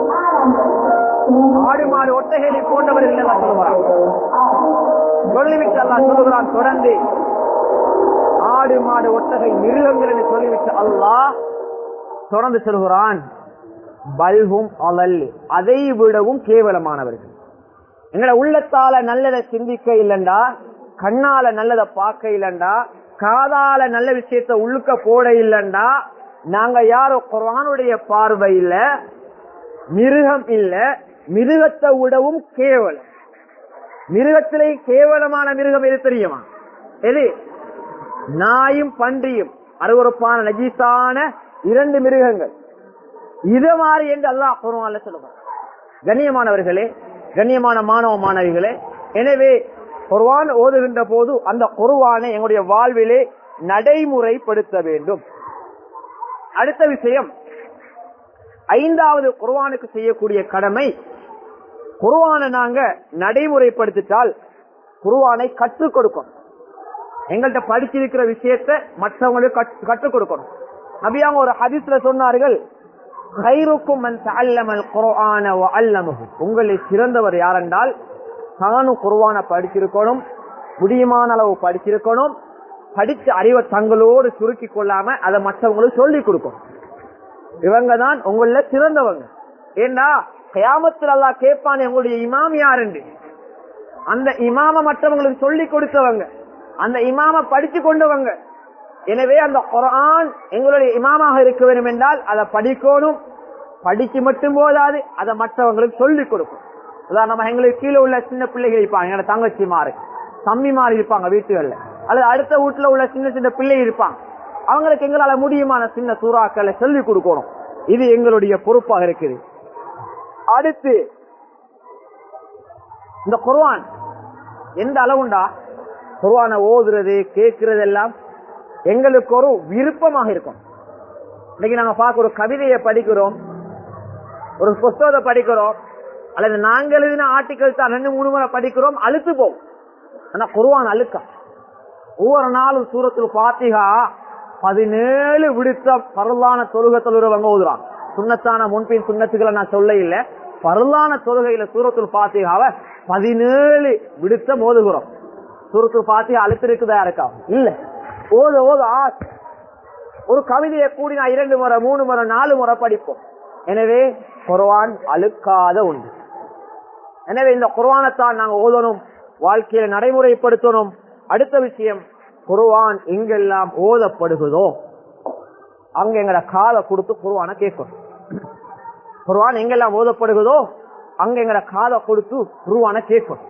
ஆடு மாடு ஒட்டகைகளை போன்றவர்கள் எல்லாம் சொல்லுவார். சொல்லிவிட்டு அல்லாஹ் சொல்லுகிறான் தொடர்ந்து, ஆடு மாடு ஒட்டகை மிருகங்கள் என்று சொல்லிவிட்டு அல்லாஹ் தொடர்ந்து சொல்கிறான், பல்ஹும் அலல், அதை விடவும் கேவலமானவர்கள். எங்களை உள்ளத்தால நல்லதை சிந்திக்க இல்லண்டா, கண்ணால நல்லதை பார்க்க இல்லண்டா, காதால நல்ல விஷயத்தை உள்ளுக்க போட இல்லண்டா, நாங்க யாரோ குர்ஆனுடைய பார்வையில மிருகம் இல்ல, மிருகத்தை விடவும் கேவலம். மிருகத்திலே கேவலமான மிருகம் எது தெரியுமா? எது? நாயும் பன்றியும், அருவருப்பான நஜீஸான இரண்டு மிருகங்கள். இது மாதிரி என்று அல்லாஹ் குர்ஆன்ல சொல்லுவார். கண்ணியமானவர்களே, கண்ணியமான மாணவ மாணவிகளே, எனவே குர்ஆன் ஓதுகின்ற போது அந்த குர்ஆனை எங்களுடைய வாழ்விலே நடைமுறைப்படுத்த வேண்டும். அடுத்த விஷயம், ஐந்தாவது குர்ஆனுக்கு செய்யக்கூடிய கடமை, குர்ஆனை நாங்க நடைமுறைப்படுத்திட்டால் குர்ஆனை கற்றுக் கொடுக்கணும். எங்கள்கிட்ட படிச்சிருக்கிற விஷயத்தை மற்றவங்களுக்கு கற்றுக் கொடுக்கணும். நபியாங்க ஒரு ஹதீஸ்ல சொன்னார்கள், கைருக்கும் மன் தஅல்லமல் குர்ஆன வ அல்லமஹு. உங்களில் சிறந்தவர் யாரென்றால் தானும் குர்ஆனை படிச்சிருக்கணும், முடியுமான அளவு படிச்சிருக்கணும், படிச்ச அறிவை தங்களோடு சுருக்கி கொள்ளாம அதை மற்றவங்களுக்கு சொல்லிக் கொடுக்கணும். இவங்க தான் உங்கள சிறந்தவங்க. ஏன்னா கியாமத்தில் அல்லாஹ் கேட்பான், எங்களுடைய இமாம் யார் என்று. அந்த இமாம மற்றவங்களுக்கு சொல்லிக் கொடுத்தவங்க, அந்த இமாம படிச்சு கொண்டவங்க. எனவே அந்த குர்ஆன் எங்களுடைய இமாமாக இருக்க வேண்டும் என்றால் அதை படிக்கணும். படிச்சு மட்டும் போதாது, அதை மற்றவங்களுக்கு சொல்லிக் கொடுக்கும். உதாரணமா எங்களுக்கு கீழே உள்ள சின்ன பிள்ளைகள் இருப்பாங்க, எங்களோட தங்கச்சி மாறு தம்பி மாறி இருப்பாங்க வீட்டுகள்ல, அல்லது அடுத்த வீட்டுல உள்ள சின்ன சின்ன பிள்ளை இருப்பாங்க. அவங்களுக்கு எங்களால முடியுமான சின்ன சூறாக்களை சொல்லிக் கொடுக்கணும். இது எங்களுடைய பொறுப்பாக இருக்குது. அடுத்து இந்த குர்ஆன் எந்த அளவுண்டா, குர்ஆனை ஓதுறது கேட்கறது எல்லாம் எங்களுக்கு ஒரு விருப்பமாக இருக்கும். இன்னைக்கு நாங்க பார்க்க ஒரு கவிதையை படிக்கிறோம், ஒரு புத்தகத்தை படிக்கிறோம், அல்லது நாங்கள் எழுதின ஆர்டிகல் தான் ரெண்டு மூணு முறை படிக்கிறோம், அழுத்து போகும். ஆனா குர்ஆன் அழுக்கா. ஒவ்வொரு நாளும் சூரத்துல் ஃபாத்திஹா பதினேழு விடுத்த பரலான தொழுகை தொழுறவங்க ஓதுறாங்க. சுன்னத்தான முன்பின் சுன்னத்துக்களை நான் சொல்ல இல்லை, பரலான தொழுகையில சூரத்துல் ஃபாத்திஹாவை பதினேழு விடுத்த ஓதுகிறோம். சூரத்துல் ஃபாத்திஹா அழுத்திருக்குதா இருக்கா? இல்ல. ஓத ஓத ஆசை. ஒரு கவிதையை கூடி நான் இரண்டு முறை மூணு முறை நாலு முறை படிப்போம். எனவே குர்ஆன் அழுக்காத உண்டு. எனவே இந்த குர்ஆனைத்தான் நாங்க ஓதணும், வாழ்க்கையில நடைமுறைப்படுத்தணும். அடுத்த விஷயம், குர்ஆன் எங்கெல்லாம் ஓதப்படுகிறதோ அங்க எங்களை காதை கொடுத்து குர்ஆனை கேட்கணும். குர்ஆன் எங்கெல்லாம் ஓதப்படுகிறதோ அங்க எங்களை காதை கொடுத்து குர்ஆனை கேட்கணும்.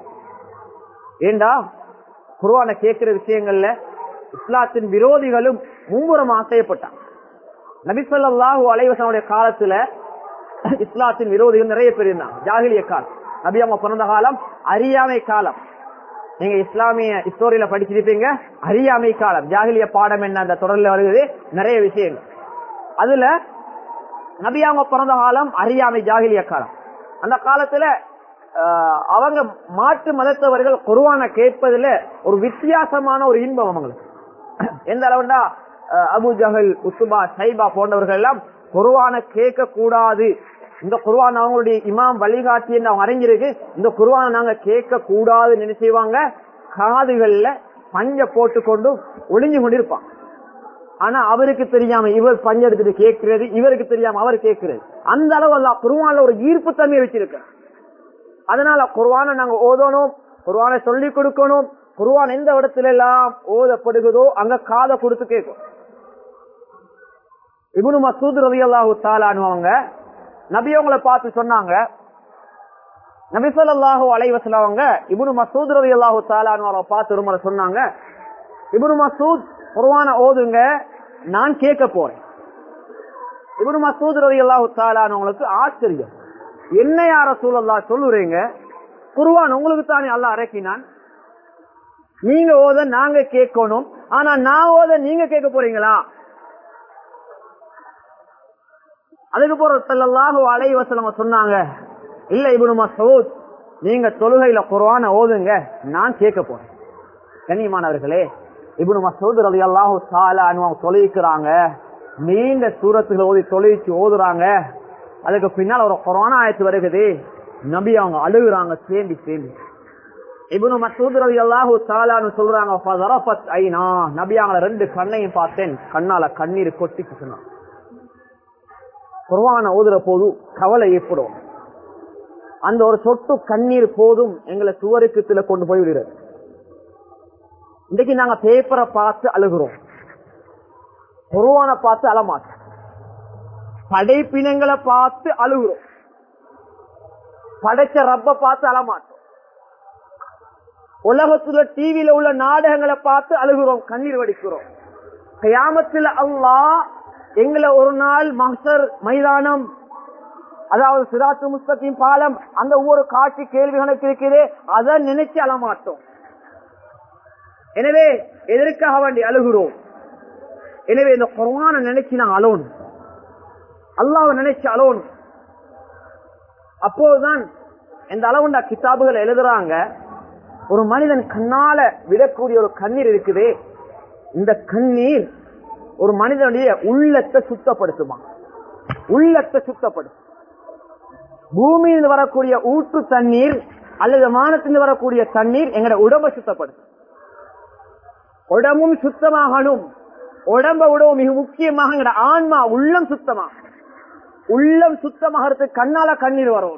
ஏண்டா குர்ஆனை கேட்கிற விஷயங்கள்ல இஸ்லாத்தின் விரோதிகளும் மும்முரமா செய்யப்பட்டாங்க. நபி ஸல்லல்லாஹு அலைஹி வஸல்லம் காலத்துல இஸ்லாத்தின் விரோதிகள் நிறைய பேர் இருந்தாங்க. ஜாஹிலிய காலம், நபி அவங்க பிறந்த காலம் அறியாமை காலம். நீங்க இஸ்லாமிய ஹிஸ்டோரியில படிச்சிருப்பீங்க, அறியாமை காலம். ஜாஹிலிய பாடம் என்ன அந்த தொடர்ல வருகிறது நிறைய விஷயங்கள். அதுல நபி அவங்க பிறந்த காலம் அறியாமை ஜாஹிலிய காலம். அந்த காலத்துல அவங்க மாற்று மதத்தவர்கள் குர்ஆனை கேட்பதில் ஒரு வித்தியாசமான ஒரு இன்பம் அவங்களுக்கு. எந்த அளவுண்டா அபு ஜஹல், உஸ்பா, சைபா போன்றவர்கள் எல்லாம் குர்ஆனை கேட்க கூடாது, இந்த குர்ஆன் அவங்களுடைய இமாம் வழிகாட்டி என்று அவங்க அறிஞ்சிருக்கு, இந்த குர்ஆனை நாங்க கேட்க கூடாதுன்னு நினைச்சுவாங்க. காதுகள்ல பஞ்ச போட்டு கொண்டு ஒளிஞ்சு கொண்டிருப்பாங்க. ஆனா அவருக்கு தெரியாம இவர் பஞ்ச எடுத்துட்டு கேட்கிறது, இவருக்கு தெரியாம அவர் கேட்கிறது. அந்த அளவு அல்லாஹ் குர்ஆன்ல ஒரு ஈர்ப்பு தன்மை வச்சிருக்க. அதனால குர்ஆனை நாங்க ஓதணும், குர்ஆனை சொல்லிக் கொடுக்கணும். குர்ஆன் எந்த இடத்துல எல்லாம் ஓதப்படுகிறதோ அங்க காதை கொடுத்து கேட்கும். இப்னு மஸ்ஊத் ரலியல்லாஹு தஆலா அன்ஹு நபி அவங்களை பார்த்து சொன்னாங்க, நபி ஸல்லல்லாஹு அலைஹி வஸல்லம் அவங்க இப்னு மஸ்ஊத் ரலியல்லாஹு தஆலா அன்ஹு பார்த்து ஒரு முறை சொன்னாங்க, இப்னு மஸ்ஊத் குர்ஆனை ஓதுங்க, நான் கேட்க போறேன். இப்னு மஸ்ஊத் ரலியல்லாஹு தஆலா அன்ஹுவுக்கு ஆச்சரியம், என்ன யா ரசூலல்லாஹ் சொல்லுறீங்க, குர்ஆன் உங்களுக்கு தானே அல்லாஹ் இறக்கினான், நீங்க ஓத நாங்க கேட்கணும், ஆனா நான் ஓத நீங்க கேட்க போறீங்களா? அதுக்கு போற ஸல்லல்லாஹு அலைஹி வஸல்லம் சொன்னாங்க, இல்ல இப்னு மஸ்ஊத், நீங்க தொழுகையில குர்ஆனை ஓதுங்க, நான் கேட்க போறேன். கண்ணியமானவர்களே, இப்னு மஸ்ஊத் ரலியல்லாஹு தஆலா அன்ஹு தொழுகிறாங்க, நீண்ட சூரத்துகளை ஓதி தொழுவிச்சு ஓதுறாங்க. அதுக்கு பின்னால் ஒரு குர்ஆன் ஆயத்து வருகிறது, நபி அவங்க அழுகுறாங்க சேம்பி சேம்பி. இப்னு மஸ்ஊத் ரலியல்லாஹு தஆலா அன்ஹு சொல்றாங்க, ஃபதரஃபத் ஐனா, நபி அவங்க ரெண்டு கண்ணையும் பார்த்தேன், கண்ணால கண்ணீர் கொட்டிச்சு சொன்னாங்க. குர்ஆனை ஓதுற போது கவலை ஏற்படும். அந்த ஒரு சொட்டு கண்ணீர் போதும் எங்களை சுவருக்கு சில கொண்டு போய் விடுறது. இன்றைக்கு நாங்க பேப்பரை பார்த்து அழுகிறோம், குர்ஆனை பார்த்து அழமாட்டோம். படைப்பினங்களை பார்த்து அழுகிறோம், படைச்ச ரப்ப பார்த்து அழமாட்டோம். உலகத்துல டிவியில உள்ள நாடகங்களை பார்த்து அழுகிறோம், கண்ணீர் வடிக்கிறோம். கியாமத்தில் அல்லாஹ் எங்களை ஒரு நாள் மஹ்ஷர் மைதானம், அதாவது சிராத்து முஸ்தகீம் பாலம், அந்த ஒவ்வொரு காட்சி கேள்விகளுக்கு இருக்கிறே, அதை நினைச்சு அழமாட்டோம். எனவே எதற்காக வேண்டி அழுகிறோம்? எனவே இந்த குர்ஆனை நினைச்சு நான் அழணும், அல்லாஹ்வை நினைச்சு அழணும். அப்போதுதான் இந்த அளவுண்டா கிதாபுகள் எழுதுறாங்க, ஒரு மனிதன் கண்ணால விடக்கூடிய ஒரு கண்ணீர் இருக்குதே, இந்த கண்ணீர் ஒரு மனிதனுடைய உள்ளத்தை சுத்தப்படுத்துமா, உள்ளத்தை சுத்தப்படுத்தும். பூமியில் வரக்கூடிய ஊற்று தண்ணீர் அல்லது வானத்தில் வரக்கூடிய தண்ணீர் எங்கட உடம்பை சுத்தப்படுத்தும். உடம்பும் சுத்தமாகணும். உடம்பை விடவும் மிக முக்கியமாக எங்கட ஆன்மா உள்ளம் சுத்தமா, உள்ளம் சுத்தமாகிறதுக்கு கண்ணால கண்ணீர் வரும்.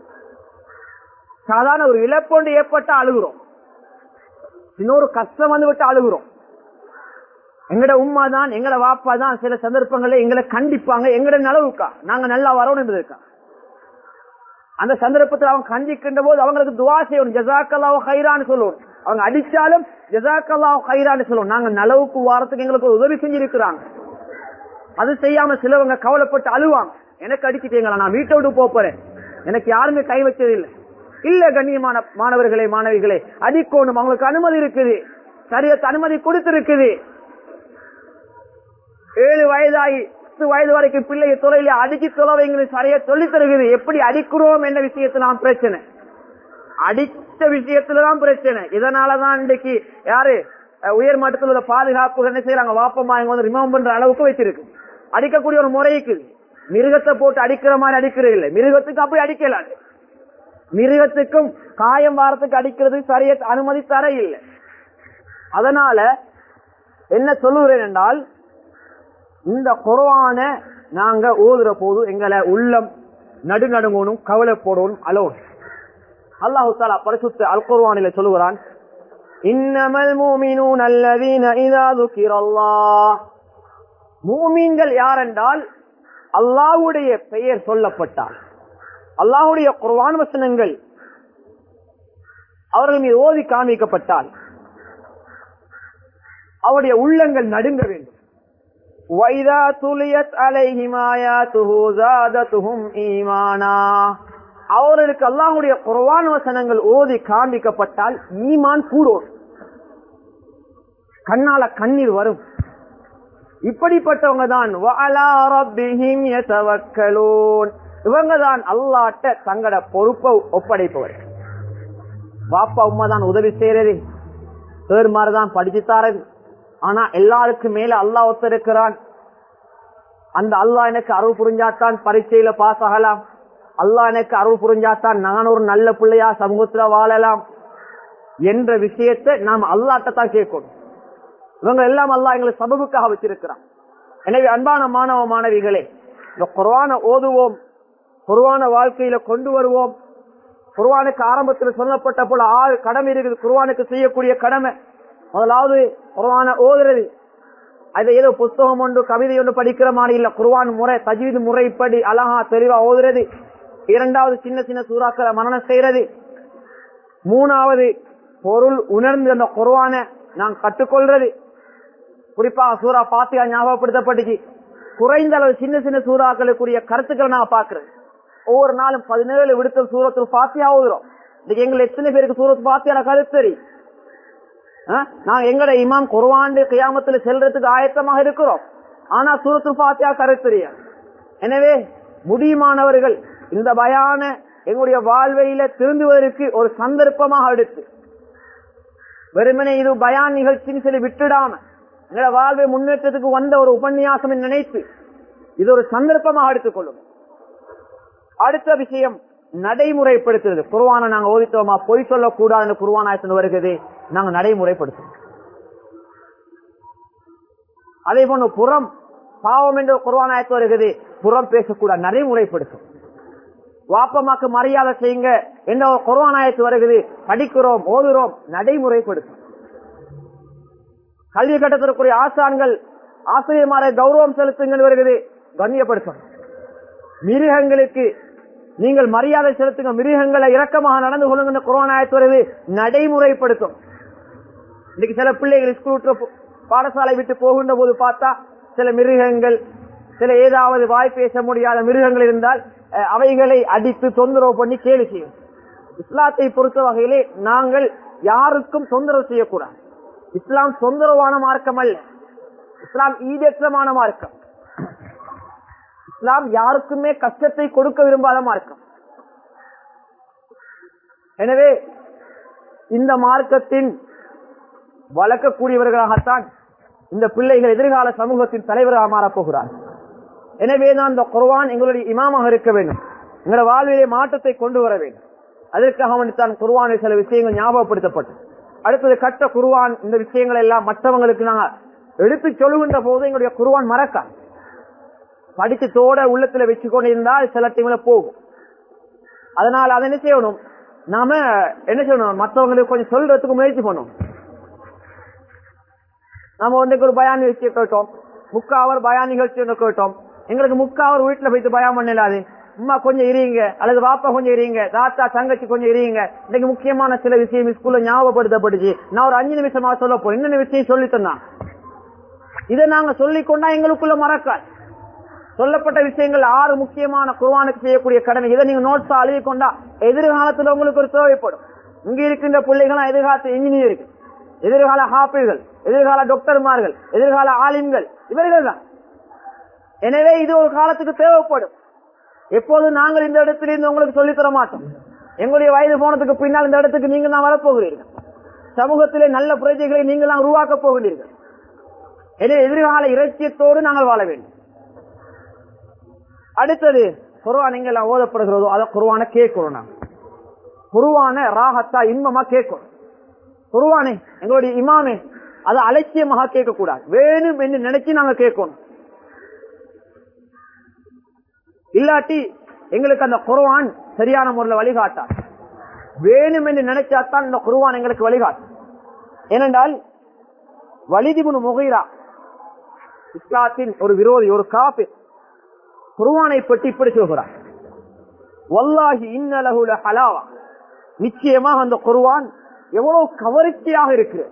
சாதாரண ஒரு இழப்பொண்டு ஏற்பட்ட அழுகிறோம், இன்னொரு கஷ்டம் வந்து விட்டு அழுகிறோம். எங்கட உம்மா தான் எங்கட வாப்பா தான் சில சந்தர்ப்பங்கள்ல எங்களை கண்டிப்பாங்க, எங்கட நலவுக்கா நாங்க நல்லா வரணும் என்பதற்கா. அந்த சந்தர்ப்பத்தில் அவங்க கண்டிக்கின்ற போது அவங்களுக்கு துவா செய்யணும், ஜஸாக்கல்லாஹு கைரான்னு சொல்லுவோம். அவங்க அடிச்சாலும் ஜஸாக்கல்லாஹு கைரான்னு சொல்லுவோம். நாங்க நலவுக்கு வாரத்துக்கு எங்களுக்கு உதவி செஞ்சிருக்கிறாங்க. அது செய்யாம சிலவங்க கவலைப்பட்டு அழுவாங்க, எனக்கு அடிச்சுட்டீங்களா, நான் வீட்டை விட்டு போறேன், எனக்கு யாருமே கை வச்சது இல்லை. இல்ல கண்ணியமான மாணவர்களே மாணவிகளே, அடிக்கணும், அவங்களுக்கு அனுமதி இருக்குது, சரியத்து அனுமதி கொடுத்திருக்குது. ஏழு வயதாகி பத்து வயது வரைக்கும் பிள்ளைய தொலைல அடிச்சு தொலைவைங்களை சரியா சொல்லி தருகிறது. எப்படி அடிக்கிறோம் என்ற விஷயத்துல தான் பிரச்சனை, அடித்த விஷயத்துலதான் பிரச்சனை. இதனாலதான் இன்றைக்கு யாரு உயர் மட்டத்தில் உள்ள பாதுகாப்பு என்ன செய்யறாங்க, வாப்பமா இங்க வந்து ரிமூவ் பண்ற அளவுக்கு வச்சிருக்கு. அடிக்கக்கூடிய ஒரு முறை இருக்குது. மிருகத்தை போட்டு அடிக்கிற மாதிரி அடிக்கிறது இல்லை, மிருகத்துக்கு அப்படி அடிக்கலாது. மிருகத்துக்கும் காயம் வாரத்துக்கு அடிக்கிறது சரிய அனுமதி தர இல்லை. அதனால என்ன சொல்லுகிறேன் என்றால், இந்த குர்ஆனை நாங்க ஓதுற போது எங்களை உள்ளம் நடுநடுங்கணும், கவலை போடணும், அலோன். அல்லாஹு தஆலா பரிசுத்த அல் குர்ஆனிலே சொல்லுகிறான், இன்னமல் முஃமினூன அல்லதீன இதா ذுகிரல்லாஹ். முஃமின்கள் யார் என்றால், அல்லாஹ்வுடைய பெயர் சொல்லப்பட்டால், அல்லாஹ்வுடைய குர்ஆன் வசனங்கள் அவர்கள் மீது ஓதி காண்பிக்கப்பட்டால் அவருடைய உள்ளங்கள் நடுங்க வேண்டும். وَإِذَا تُلِيَتْ عَلَيْهِمْ آيَاتُهُ زَادَتْهُمْ إِيمَانًا. அவர்களுக்கு அல்லாஹ்வுடைய குர்ஆன் வசனங்கள் ஓதி காண்பிக்கப்பட்டால் ஈமான் கூடும், கண்ணால கண்ணீர் வரும். இப்படிப்பட்டவங்க தான் وَعَلَى رَبِّهِمْ يَتَوَكَّلُونَ. இவங்க தான் அல்லாஹ்ட்ட தங்கட பொறுப்பை ஒப்படைப்பவர். பாப்பா உம்மா தான் உதவி செய்யறது, பேர் மாதிரிதான் படிச்சு தாரது. ஆனா எல்லாருக்கும் மேல அல்லாஹ் ஒத்திருக்கிறான். அந்த அல்லாஹ் எனக்கு அருள் புரிஞ்சாத்தான் பரீட்சையில பாஸ் ஆகலாம், அல்லாஹ் எனக்கு அருள் புரிஞ்சாத்தான் நான் ஒரு நல்ல பிள்ளையா சமூகத்துல வாழலாம் என்ற விஷயத்தை நாம் அல்லாஹ்ட்ட தான் கேட்கணும். இவங்க எல்லாம் அல்லாஹ் எங்களை சபபுக்காக வச்சிருக்கிறான். எனவே அன்பான மாணவ மாணவிகளே, இந்த குர்ஆனை ஓதுவோம், குர்ஆனை வாழ்க்கையில கொண்டு வருவோம். குர்ஆனுக்கு ஆரம்பத்தில் சொல்லப்பட்ட போல ஆறு கடமை இருக்குது. குர்ஆனுக்கு செய்யக்கூடிய கடமை, முதலாவது குர்ஆனை ஓதுறது. அது ஏதோ புஸ்தகம் ஒன்று கவிதை ஒன்று படிக்கிற மாதிரி இல்ல, குர்ஆன் முறை தஜ்வீத் முறைப்படி அழகா தெளிவா ஓதுறது. இரண்டாவது சின்ன சின்ன சூறாக்களை மனனம் செய்யறது. மூணாவது பொருள் உணர்ந்து அந்த குர்ஆனை நான் கற்றுக்கொள்றது. குறிப்பாக சூரா ஃபாத்திஹா ஞாபகப்படுத்தப்பட்டுச்சு. குறைந்த அளவு சின்ன சின்ன சூறாக்களுக்குரிய கருத்துக்களை நான் பாக்குறேன். ஒவ்வொரு நாளும் பதினேழு விடுத்தல் சூரத்துல் ஃபாத்திஹா ஓதுறோம். இன்னைக்கு எங்களை எத்தனை பேருக்கு சூரத் ஃபாத்திஹா கருத்து தெரியும்? நாங்க எங்கட இமாம் குர்ஆன் கியாமத்துல செல்றதுக்கு ஆயத்தமாக இருக்கிறோம், ஆனா சூரத்துல் ஃபாத்திஹா கருத்து தெரியாது. எனவே முடியுமானவர்கள் இந்த பயான எங்களுடைய வாழ்வையில திருந்துவதற்கு ஒரு சந்தர்ப்பமாக எடுத்து, வெறுமனே இது பயான் நிகழ்ச்சின்னு சொல்லி விட்டுடாம எங்களோட வாழ்வை முன்னேற்றத்துக்கு வந்த ஒரு உபன்யாசம் நினைத்து இது ஒரு சந்தர்ப்பமாக எடுத்துக்கொள்ளும். அடுத்த விஷயம் நடைமுறைப்படுத்துறது. குர்ஆனை நாங்க ஓதித்தோமா, பொய் சொல்லக்கூடாது குர்ஆன் ஆயத்துல வருகிறது, நாங்க நடைமுறைப்படுத்துவோம். அதே போன்று புறம் பாவம் என்ற குர்ஆன் ஆயத்து வருகிறது, புறம் பேசக்கூடாது, நடைமுறைப்படுத்தும். வாப்பமாக்கு மரியாதை செய்யுங்க என்ற குர்ஆன் ஆயத்து வருகிறது, படிக்கிறோம் ஓதுறோம், நடைமுறைப்படுத்தும். கல்வி கட்டத்திற்குரிய ஆசான்கள் ஆசிரியர்மாரை கௌரவம் செலுத்துங்கள் வருகிறது, கண்ணியப்படுத்தும். மிருகங்களுக்கு நீங்கள் மரியாதை செலுத்துங்க, மிருகங்களை இரக்கமாக நடந்து கொள்ளுங்க. குர்ஆன் ஆயத்து வருது, நடைமுறைப்படுத்தும். இன்னைக்கு சில பிள்ளைகள் ஸ்கூல் பாடசாலை விட்டு போகின்ற போது பார்த்தா சில மிருகங்கள், சில ஏதாவது வாய் பேச முடியாத மிருகங்கள் இருந்தால் அவைகளை அடித்து தொந்தரவு பண்ணி கேலி செய்யும். இஸ்லாத்தை பொறுத்த வகையிலே நாங்கள் யாருக்கும் தொந்தரவு செய்யக்கூடாது. இஸ்லாம் தொந்தரவான மார்க்கம் அல்ல, இஸ்லாம் ஈடேற்றமான மார்க்கம். இஸ்லாம் யாருக்குமே கஷ்டத்தை கொடுக்க விரும்பாத மார்க்கம். எனவே இந்த மார்க்கத்தின் வளர்க்கக்கூடியவர்களாகத்தான் இந்த பிள்ளைகள் எதிர்கால சமூகத்தின் தலைவராக மாறப் போகிறார். எனவே தான் இந்த குர்ஆன் எங்களுடைய இமாமாக இருக்க வேண்டும், எங்களுடைய வாழ்விலே மாற்றத்தை கொண்டு வர வேண்டும். அதற்காக வேண்டித்தான் குர்ஆனில் சில விஷயங்கள் ஞாபகப்படுத்தப்பட்டு, அடுத்தது கட்ட குர்ஆன் இந்த விஷயங்கள் எல்லாம் மற்றவங்களுக்கு நாங்கள் எடுத்து சொல்லுகின்ற போது எங்களுடைய குர்ஆன் மறக்க படித்து தோட உள்ளத்துல வச்சு கொண்டு இருந்தால் சில டைம்ல போகும். அதனால அதை என்ன செய்யணும், நாம என்ன செய்யணும், மற்றவங்களுக்கு கொஞ்சம் சொல்றதுக்கு முயற்சி பண்ணும். நாம வந்து ஒரு பயான் நிகழ்ச்சி கேட்டோம், முக்காவர் பயான் நிகழ்ச்சி ஒன்று கேட்டோம். எங்களுக்கு முக்காவர் வீட்டுல போயிட்டு பயான் பண்ணலாது, அம்மா கொஞ்சம் இருங்க, அல்லது பாப்பா கொஞ்சம் இருங்க, தாத்தா தங்கச்சி கொஞ்சம் இருங்க. இன்னைக்கு முக்கியமான சில விஷயம் ஸ்கூல்ல ஞாபகப்படுத்தப்படுச்சு, நான் ஒரு அஞ்சு நிமிஷமா சொல்ல போறேன், இன்னொரு விஷயம் சொல்லித்தந்தான். இதை நாங்க சொல்லிக்கொண்டா எங்களுக்குள்ள மறக்காது. சொல்லப்பட்ட விஷயங்கள் ஆறு முக்கியமான குர்ஆனுக்கு செய்யக்கூடிய கடமை. இதை நீங்க நோட்ஸா அழுகி கொண்டா எதிர்காலத்தில் உங்களுக்கு ஒரு தேவைப்படும். இங்க இருக்கின்ற பிள்ளைகள் எதிர்காலத்து இன்ஜினியர்கள், எதிர்கால ஹாஃபிழ்கள், எதிர்கால டாக்டர்மார்கள், எதிர்கால ஆலிம்கள் இவர்கள் தான். எனவே இது ஒரு காலத்துக்கு தேவைப்படும். எப்போது நாங்கள் இந்த இடத்துல இருந்து உங்களுக்கு சொல்லித் தர மாட்டோம். எங்களுடைய வயது போனதுக்கு பின்னால் இந்த இடத்துக்கு நீங்கள் தான் வரப்போகிறீர்கள். சமூகத்திலே நல்ல பிரஜைகளை நீங்கள் தான் உருவாக்க போகிறீர்கள். எனவே எதிர்கால இலட்சியத்தோடு நாங்கள் வாழ வேண்டும். அடுத்தது குர்ஆன் எங்கெல்லாம் ஓதப்படுகிறதோ அதை குர்ஆனை கேட்கணும். நாங்கள் குர்ஆனை ராஹத்தா இன்பமா கேட்கணும். குர்ஆனை எங்களுடைய இமாமே அதை அலட்சியமாக கேட்க கூடாது, வேணும் என்று நினைச்சு நாங்க கேட்கணும். இல்லாட்டி எங்களுக்கு அந்த குர்ஆன் சரியான முறையில் வழிகாட்டார். வேணும் என்று நினைச்சாத்தான் இந்த குர்ஆன் எங்களுக்கு வழிகாட்டும். ஏனென்றால் வலீத் இப்னு முகீரா இஸ்லாத்தின் ஒரு விரோதி, ஒரு காஃபிர், குர்ஆனை பற்றி இப்படி சொல்கிறார், வல்லாஹி இன்ன லஹு லஹலாவா, நிச்சயமாக அந்த குர்ஆன் எவ்வளவு கவர்ச்சியாக இருக்கிறது.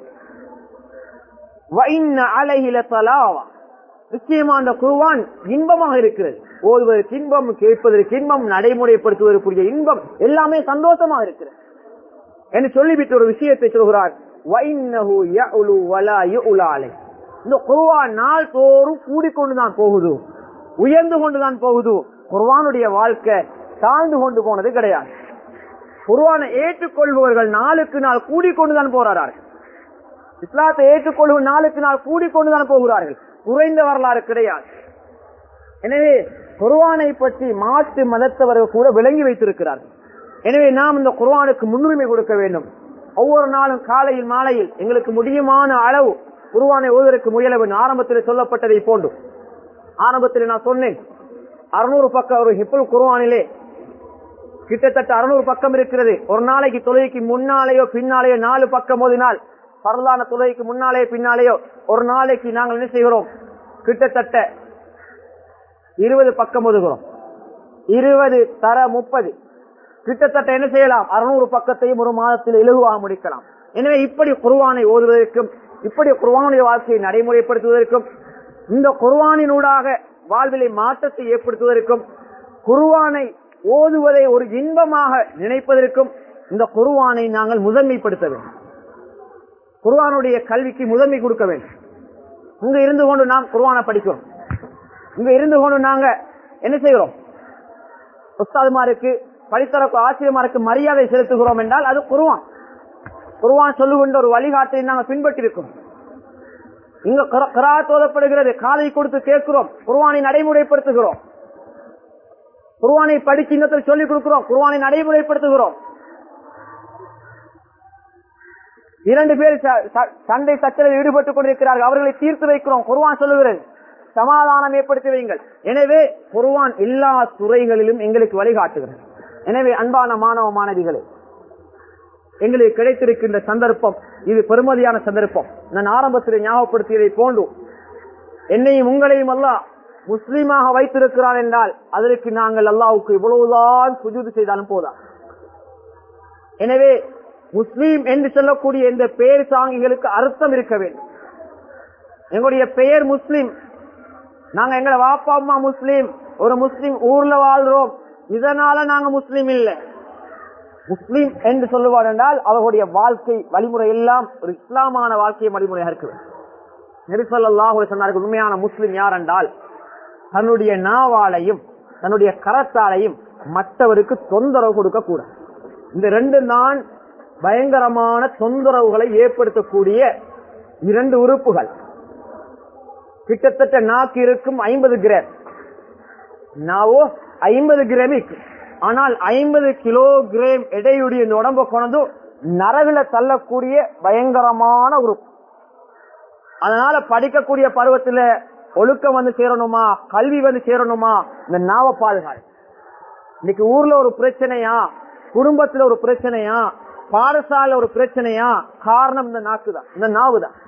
வ இன்ன அலைஹி லதலாவா, நிச்சயமா அந்த குர்ஆன் இன்பமாக இருக்கிறது. ஓதுவதற்கு இன்பம், கேட்பதற்கு இன்பம், நடைமுறைப்படுத்துவதற்குரிய இன்பம், எல்லாமே சந்தோஷமாக இருக்கிறது என்று சொல்லிவிட்டு ஒரு விஷயத்தை சொல்கிறார், வ இன்னஹு யஉலு வலா யுலா அலைஹி, இந்த குர்ஆன் நாள் தோறும் கூடிக்கொண்டுதான் போகுது, உயர்ந்து கொண்டுதான் போகுது. குர்ஆனுடைய வாழ்க்கை தாழ்ந்து கொண்டு போனது கிடையாது. குர்ஆனை ஏற்றுக்கொள்பவர்கள் நாளுக்கு நாள் கூடிக்கொண்டுதான் போறார்கள். இஸ்லாத்தை ஏற்றுக்கொள்ளும் நாளுக்கு நாள் கூடிக்கொண்டுதான் போகிறார்கள், குறைந்த வரலாறு கிடையாது. எனவே குர்ஆனை பற்றி மாற்று மதத்தவர்கள் கூட விளங்கி வைத்திருக்கிறார்கள். எனவே நாம் இந்த குர்ஆனுக்கு முன்னுரிமை கொடுக்க வேண்டும். ஒவ்வொரு நாளும் காலையில் மாலையில் எங்களுக்கு முடியுமான அளவு குர்ஆனை ஓதுவதற்கு முயல வேண்டும். ஆரம்பத்தில் சொல்லப்பட்டதை போன்று, ஆரம்பத்தில் நான் சொன்னேன், அறுநூறு பக்கம் ஒரு ஹிப்புல் குர்ஆனிலே கிட்டத்தட்ட அறுநூறு பக்கம் இருக்கிறது. ஒரு நாளைக்கு தொழுகைக்கு முன்னாலேயோ பின்னாலேயோ நாலு பக்கம் ஓதினால், பரலான தொழுகைக்கு முன்னாலேயோ பின்னாலேயோ ஒரு நாளைக்கு நாங்கள் என்ன செய்கிறோம், கிட்டத்தட்ட இருபது பக்கம் ஓதுகிறோம். இருபது தர முப்பது, கிட்டத்தட்ட என்ன செய்யலாம், அறுநூறு பக்கத்தையும் ஒரு மாதத்தில் இலகுவாக முடிக்கலாம். எனவே இப்படி குர்ஆனை ஓதுவதற்கும், இப்படி குர்ஆனுடைய வாழ்க்கையை நடைமுறைப்படுத்துவதற்கும், இந்த குர்ஆனினூடாக வாழ்விலை மாற்றத்தை ஏற்படுத்துவதற்கும், குர்ஆனை ஓதுவதை ஒரு இன்பமாக நினைப்பதற்கும் இந்த குர்ஆனை நாங்கள் முதன்மைப்படுத்த வேண்டும். குர்ஆனுடைய கல்விக்கு முதன்மை கொடுக்க வேண்டும். இங்க இருந்து கொண்டு நாம் குர்ஆனை படிக்கிறோம், இங்க இருந்து கொண்டு நாங்க என்ன செய்கிறோம், உஸ்தாதுமாருக்கு படித்தரப்பு ஆசிரியமாருக்கு மரியாதை செலுத்துகிறோம் என்றால் அது குர்ஆன். குர்ஆன் சொல்லுகின்ற ஒரு வழிகாட்டை நாங்கள் பின்பற்றி இருக்கோம். இங்க கிராத் ஓதப்படுகிறது, காதை கொடுத்து கேட்கிறோம், குர்ஆனை நடைமுறைப்படுத்துகிறோம். குர்ஆனை படிச்சு இன்னத்தில் சொல்லிக் கொடுக்கிறோம், குர்ஆனை நடைமுறைப்படுத்துகிறோம். இரண்டு பேர் சண்டை சச்சரவில் ஈடுபட்டுக் கொண்டிருக்கிறார்கள், அவர்களை தீர்த்து வைக்கிறோம். குர்ஆன் சொல்லுகிறது சமாதானம் ஏற்படுத்தி வையுங்கள். எனவே குர்ஆன் எல்லா துறைகளிலும் எங்களுக்கு வழிகாட்டுகிறது. எனவே அன்பான மாணவ மாணவிகளே, எங்களுக்கு கிடைத்திருக்கின்ற சந்தர்ப்பம் இது பெருமதியான சந்தர்ப்பம். நான் ஆரம்பத்தில் ஞாபகப்படுத்தியதை போன்று என்னையும் உங்களையும் அல்லாஹ் முஸ்லீமாக வைத்திருக்கிறான் என்றால் அதற்கு நாங்கள் அல்லாஹ்வுக்கு இவ்வளவுதான் சுஜூது செய்தாலும் போதா. எனவே முஸ்லீம் என்று சொல்லக்கூடிய இந்த பெயர் சாங்கிகளுக்கு அர்த்தம் இருக்க வேண்டும். எங்களுடைய பெயர் முஸ்லீம், நாங்க எங்களை வாப்பா அம்மா முஸ்லீம், ஒரு முஸ்லீம் ஊர்ல வாழ்றோம், இதனால நாங்க முஸ்லீம் இல்லை. முஸ்லீம் என்று சொல்லுவார் என்றால் அவர்களுடைய வாழ்க்கை வழிமுறை எல்லாம் ஒரு இஸ்லாமான வாழ்க்கை வழிமுறையாக இருக்கு. நபி ஸல்லல்லாஹு அலைஹி வஸல்லம் உண்மையான முஸ்லிம் யார் என்றால் தன்னுடைய நாவாலையும் தன்னுடைய கரத்தாலையும் மற்றவருக்கு தொந்தரவு கொடுக்க கூடாது. இந்த ரெண்டு தான் பயங்கரமான தொந்தரவுகளை ஏற்படுத்தக்கூடிய இரண்டு உறுப்புகள். கிட்டத்தட்ட நாக்கு இருக்கும் ஐம்பது கிராம், நாவோ ஐம்பது கிராம் இருக்கு. ஆனால் ஐம்பது கிலோகிராம் எடையுடைய இந்த உடம்பை கொண்டு நரகுல தள்ளக்கூடிய பயங்கரமான உறுப்பு. அதனால படிக்கக்கூடிய பருவத்துல ஒழுக்கம் வந்து சேரணுமா, கல்வி வந்து சேரணுமா, இந்த நாவ பாதுகாப்பு. இன்னைக்கு ஊர்ல ஒரு பிரச்சனையா, குடும்பத்துல ஒரு பிரச்சனையா, பாடசாலை ஒரு பிரச்சனையா, காரணம் இந்த நாக்கு தான், இந்த நாவு தான்.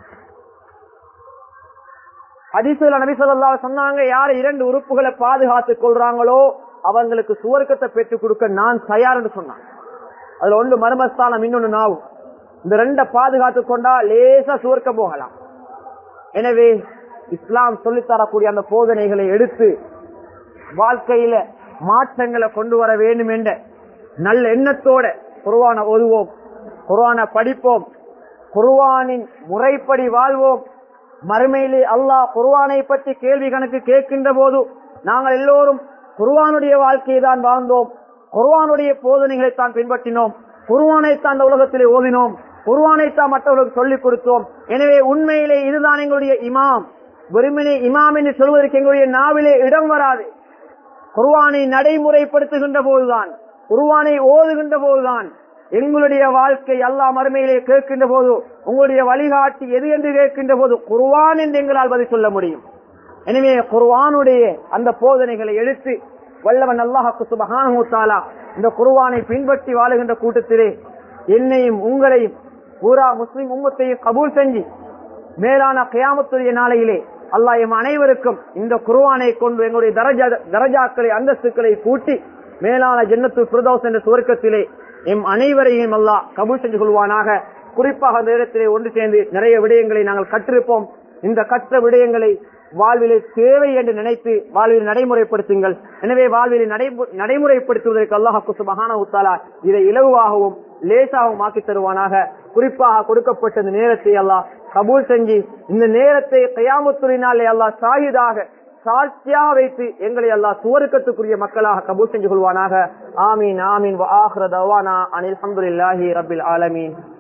ஹதீஸ்ல நபி ஸல்லல்லாஹு அலைஹி வஸல்லம் சொன்னாங்க, யார் இரண்டு உறுப்புகளை பாதுகாத்துக் கொள்றாங்களோ அவங்களுக்கு சுவர்க்கத்தை பெற்றுக் கொடுக்க நான் தயார் என்று சொன்னாங்க. அதுல ஒன்று மர்மஸ்தானம், இன்னொன்னு நாவு. இந்த ரெண்ட பாதுகாத்துக் கொண்டா லேசா சுவர்க்கம் போகலாம். எனவே இஸ்லாம் சொல்லித்தரக்கூடிய அந்த போதனைகளை எடுத்து வாழ்க்கையில மாற்றங்களை கொண்டு வர வேண்டும் என்ற நல்ல எண்ணத்தோட குர்ஆனை ஓதுவோம், குர்ஆனை படிப்போம், குர்ஆனின் முறைப்படி வாழ்வோம். மறுமையிலே அல்லாஹ் குர்ஆனை பற்றி கேள்வி கணக்கு கேட்கின்ற போது நாங்கள் எல்லோரும் குர்ஆனுடைய வாழ்க்கையை தான் வாழ்ந்தோம், குர்ஆனுடைய போதனைகளை தான் பின்பற்றினோம், குர்ஆனை தான் அந்த உலகத்திலே ஓதினோம், குர்ஆனை தான் மற்றவர்களுக்கு சொல்லிக் கொடுத்தோம். எனவே உண்மையிலே இதுதான் எங்களுடைய இமாம். வெறுமனே இமாம் என்று சொல்வதற்கு எங்களுடைய நாவிலே இடம் வராது. குர்ஆனை நடைமுறைப்படுத்துகின்ற போதுதான், குர்ஆனை ஓதுகின்ற போதுதான் எங்களுடைய வாழ்க்கை அல்லாஹ் மறுமையிலே கேட்கின்ற போது உங்களுடைய வழிகாட்டி எது என்று கேட்கின்ற போது குர்ஆன் என்று எங்களால் பதில் சொல்ல முடியும். எனவே குர்ஆனுடைய அந்த போதனைகளை எடுத்து வல்லவன் அல்லாஹ் சுப்ஹானஹு வ தஆலா இந்த குர்ஆனை பின்பற்றி வாழுகின்ற கூட்டத்திலே என்னையும் உங்களையும் பூரா முஸ்லிம் உம்மத்தையும் கபூல் செஞ்சு மேலான கியாமத்துடைய நாளையிலே அல்லாஹ் எம் அனைவருக்கும் இந்த குர்ஆனை கொண்டு எங்களுடைய தரஜா தரஜாக்களை அந்தஸ்துக்களை கூட்டி மேலான ஜன்னத்துல் ஃபிர்தௌஸ் என்ற சுவர்க்கத்திலே எம் அனைவரையும் அல்லாஹ் கபூல் செஞ்சு கொள்வானாக. குறிப்பாக அந்த நேரத்திலே ஒன்று சேர்ந்து நிறைய விடயங்களை நாங்கள் கற்றிருப்போம். இந்த கற்ற விடயங்களை வாழ்விலே தேவை என்று நினைத்து வாழ்வில் நடைமுறைப்படுத்துங்கள். எனவே வாழ்விலை நடைமுறைப்படுத்துவதற்கு அல்லாஹ் சுப்ஹானஹு வ தஆலா இதை இலகுவாகவும் லேசாகவும் ஆக்கி தருவானாக. குறிப்பாக கொடுக்கப்பட்ட இந்த நேரத்தை அல்லாஹ் கபூல் செஞ்சு இந்த நேரத்தை கியாமத்துனாலே அல்லாஹ் ஷாஹிதாக சாட்சியாக வைத்து எங்களை அல்லாஹ் சுவர்க்கத்துக்குரிய மக்களாக கபூல் செஞ்சு கொள்வானாக. ஆமீன் ஆமீன். வ ஆகிரு தஅவானா அனில் ஹம்துலில்லாஹி ரப்பில் ஆலமீன்.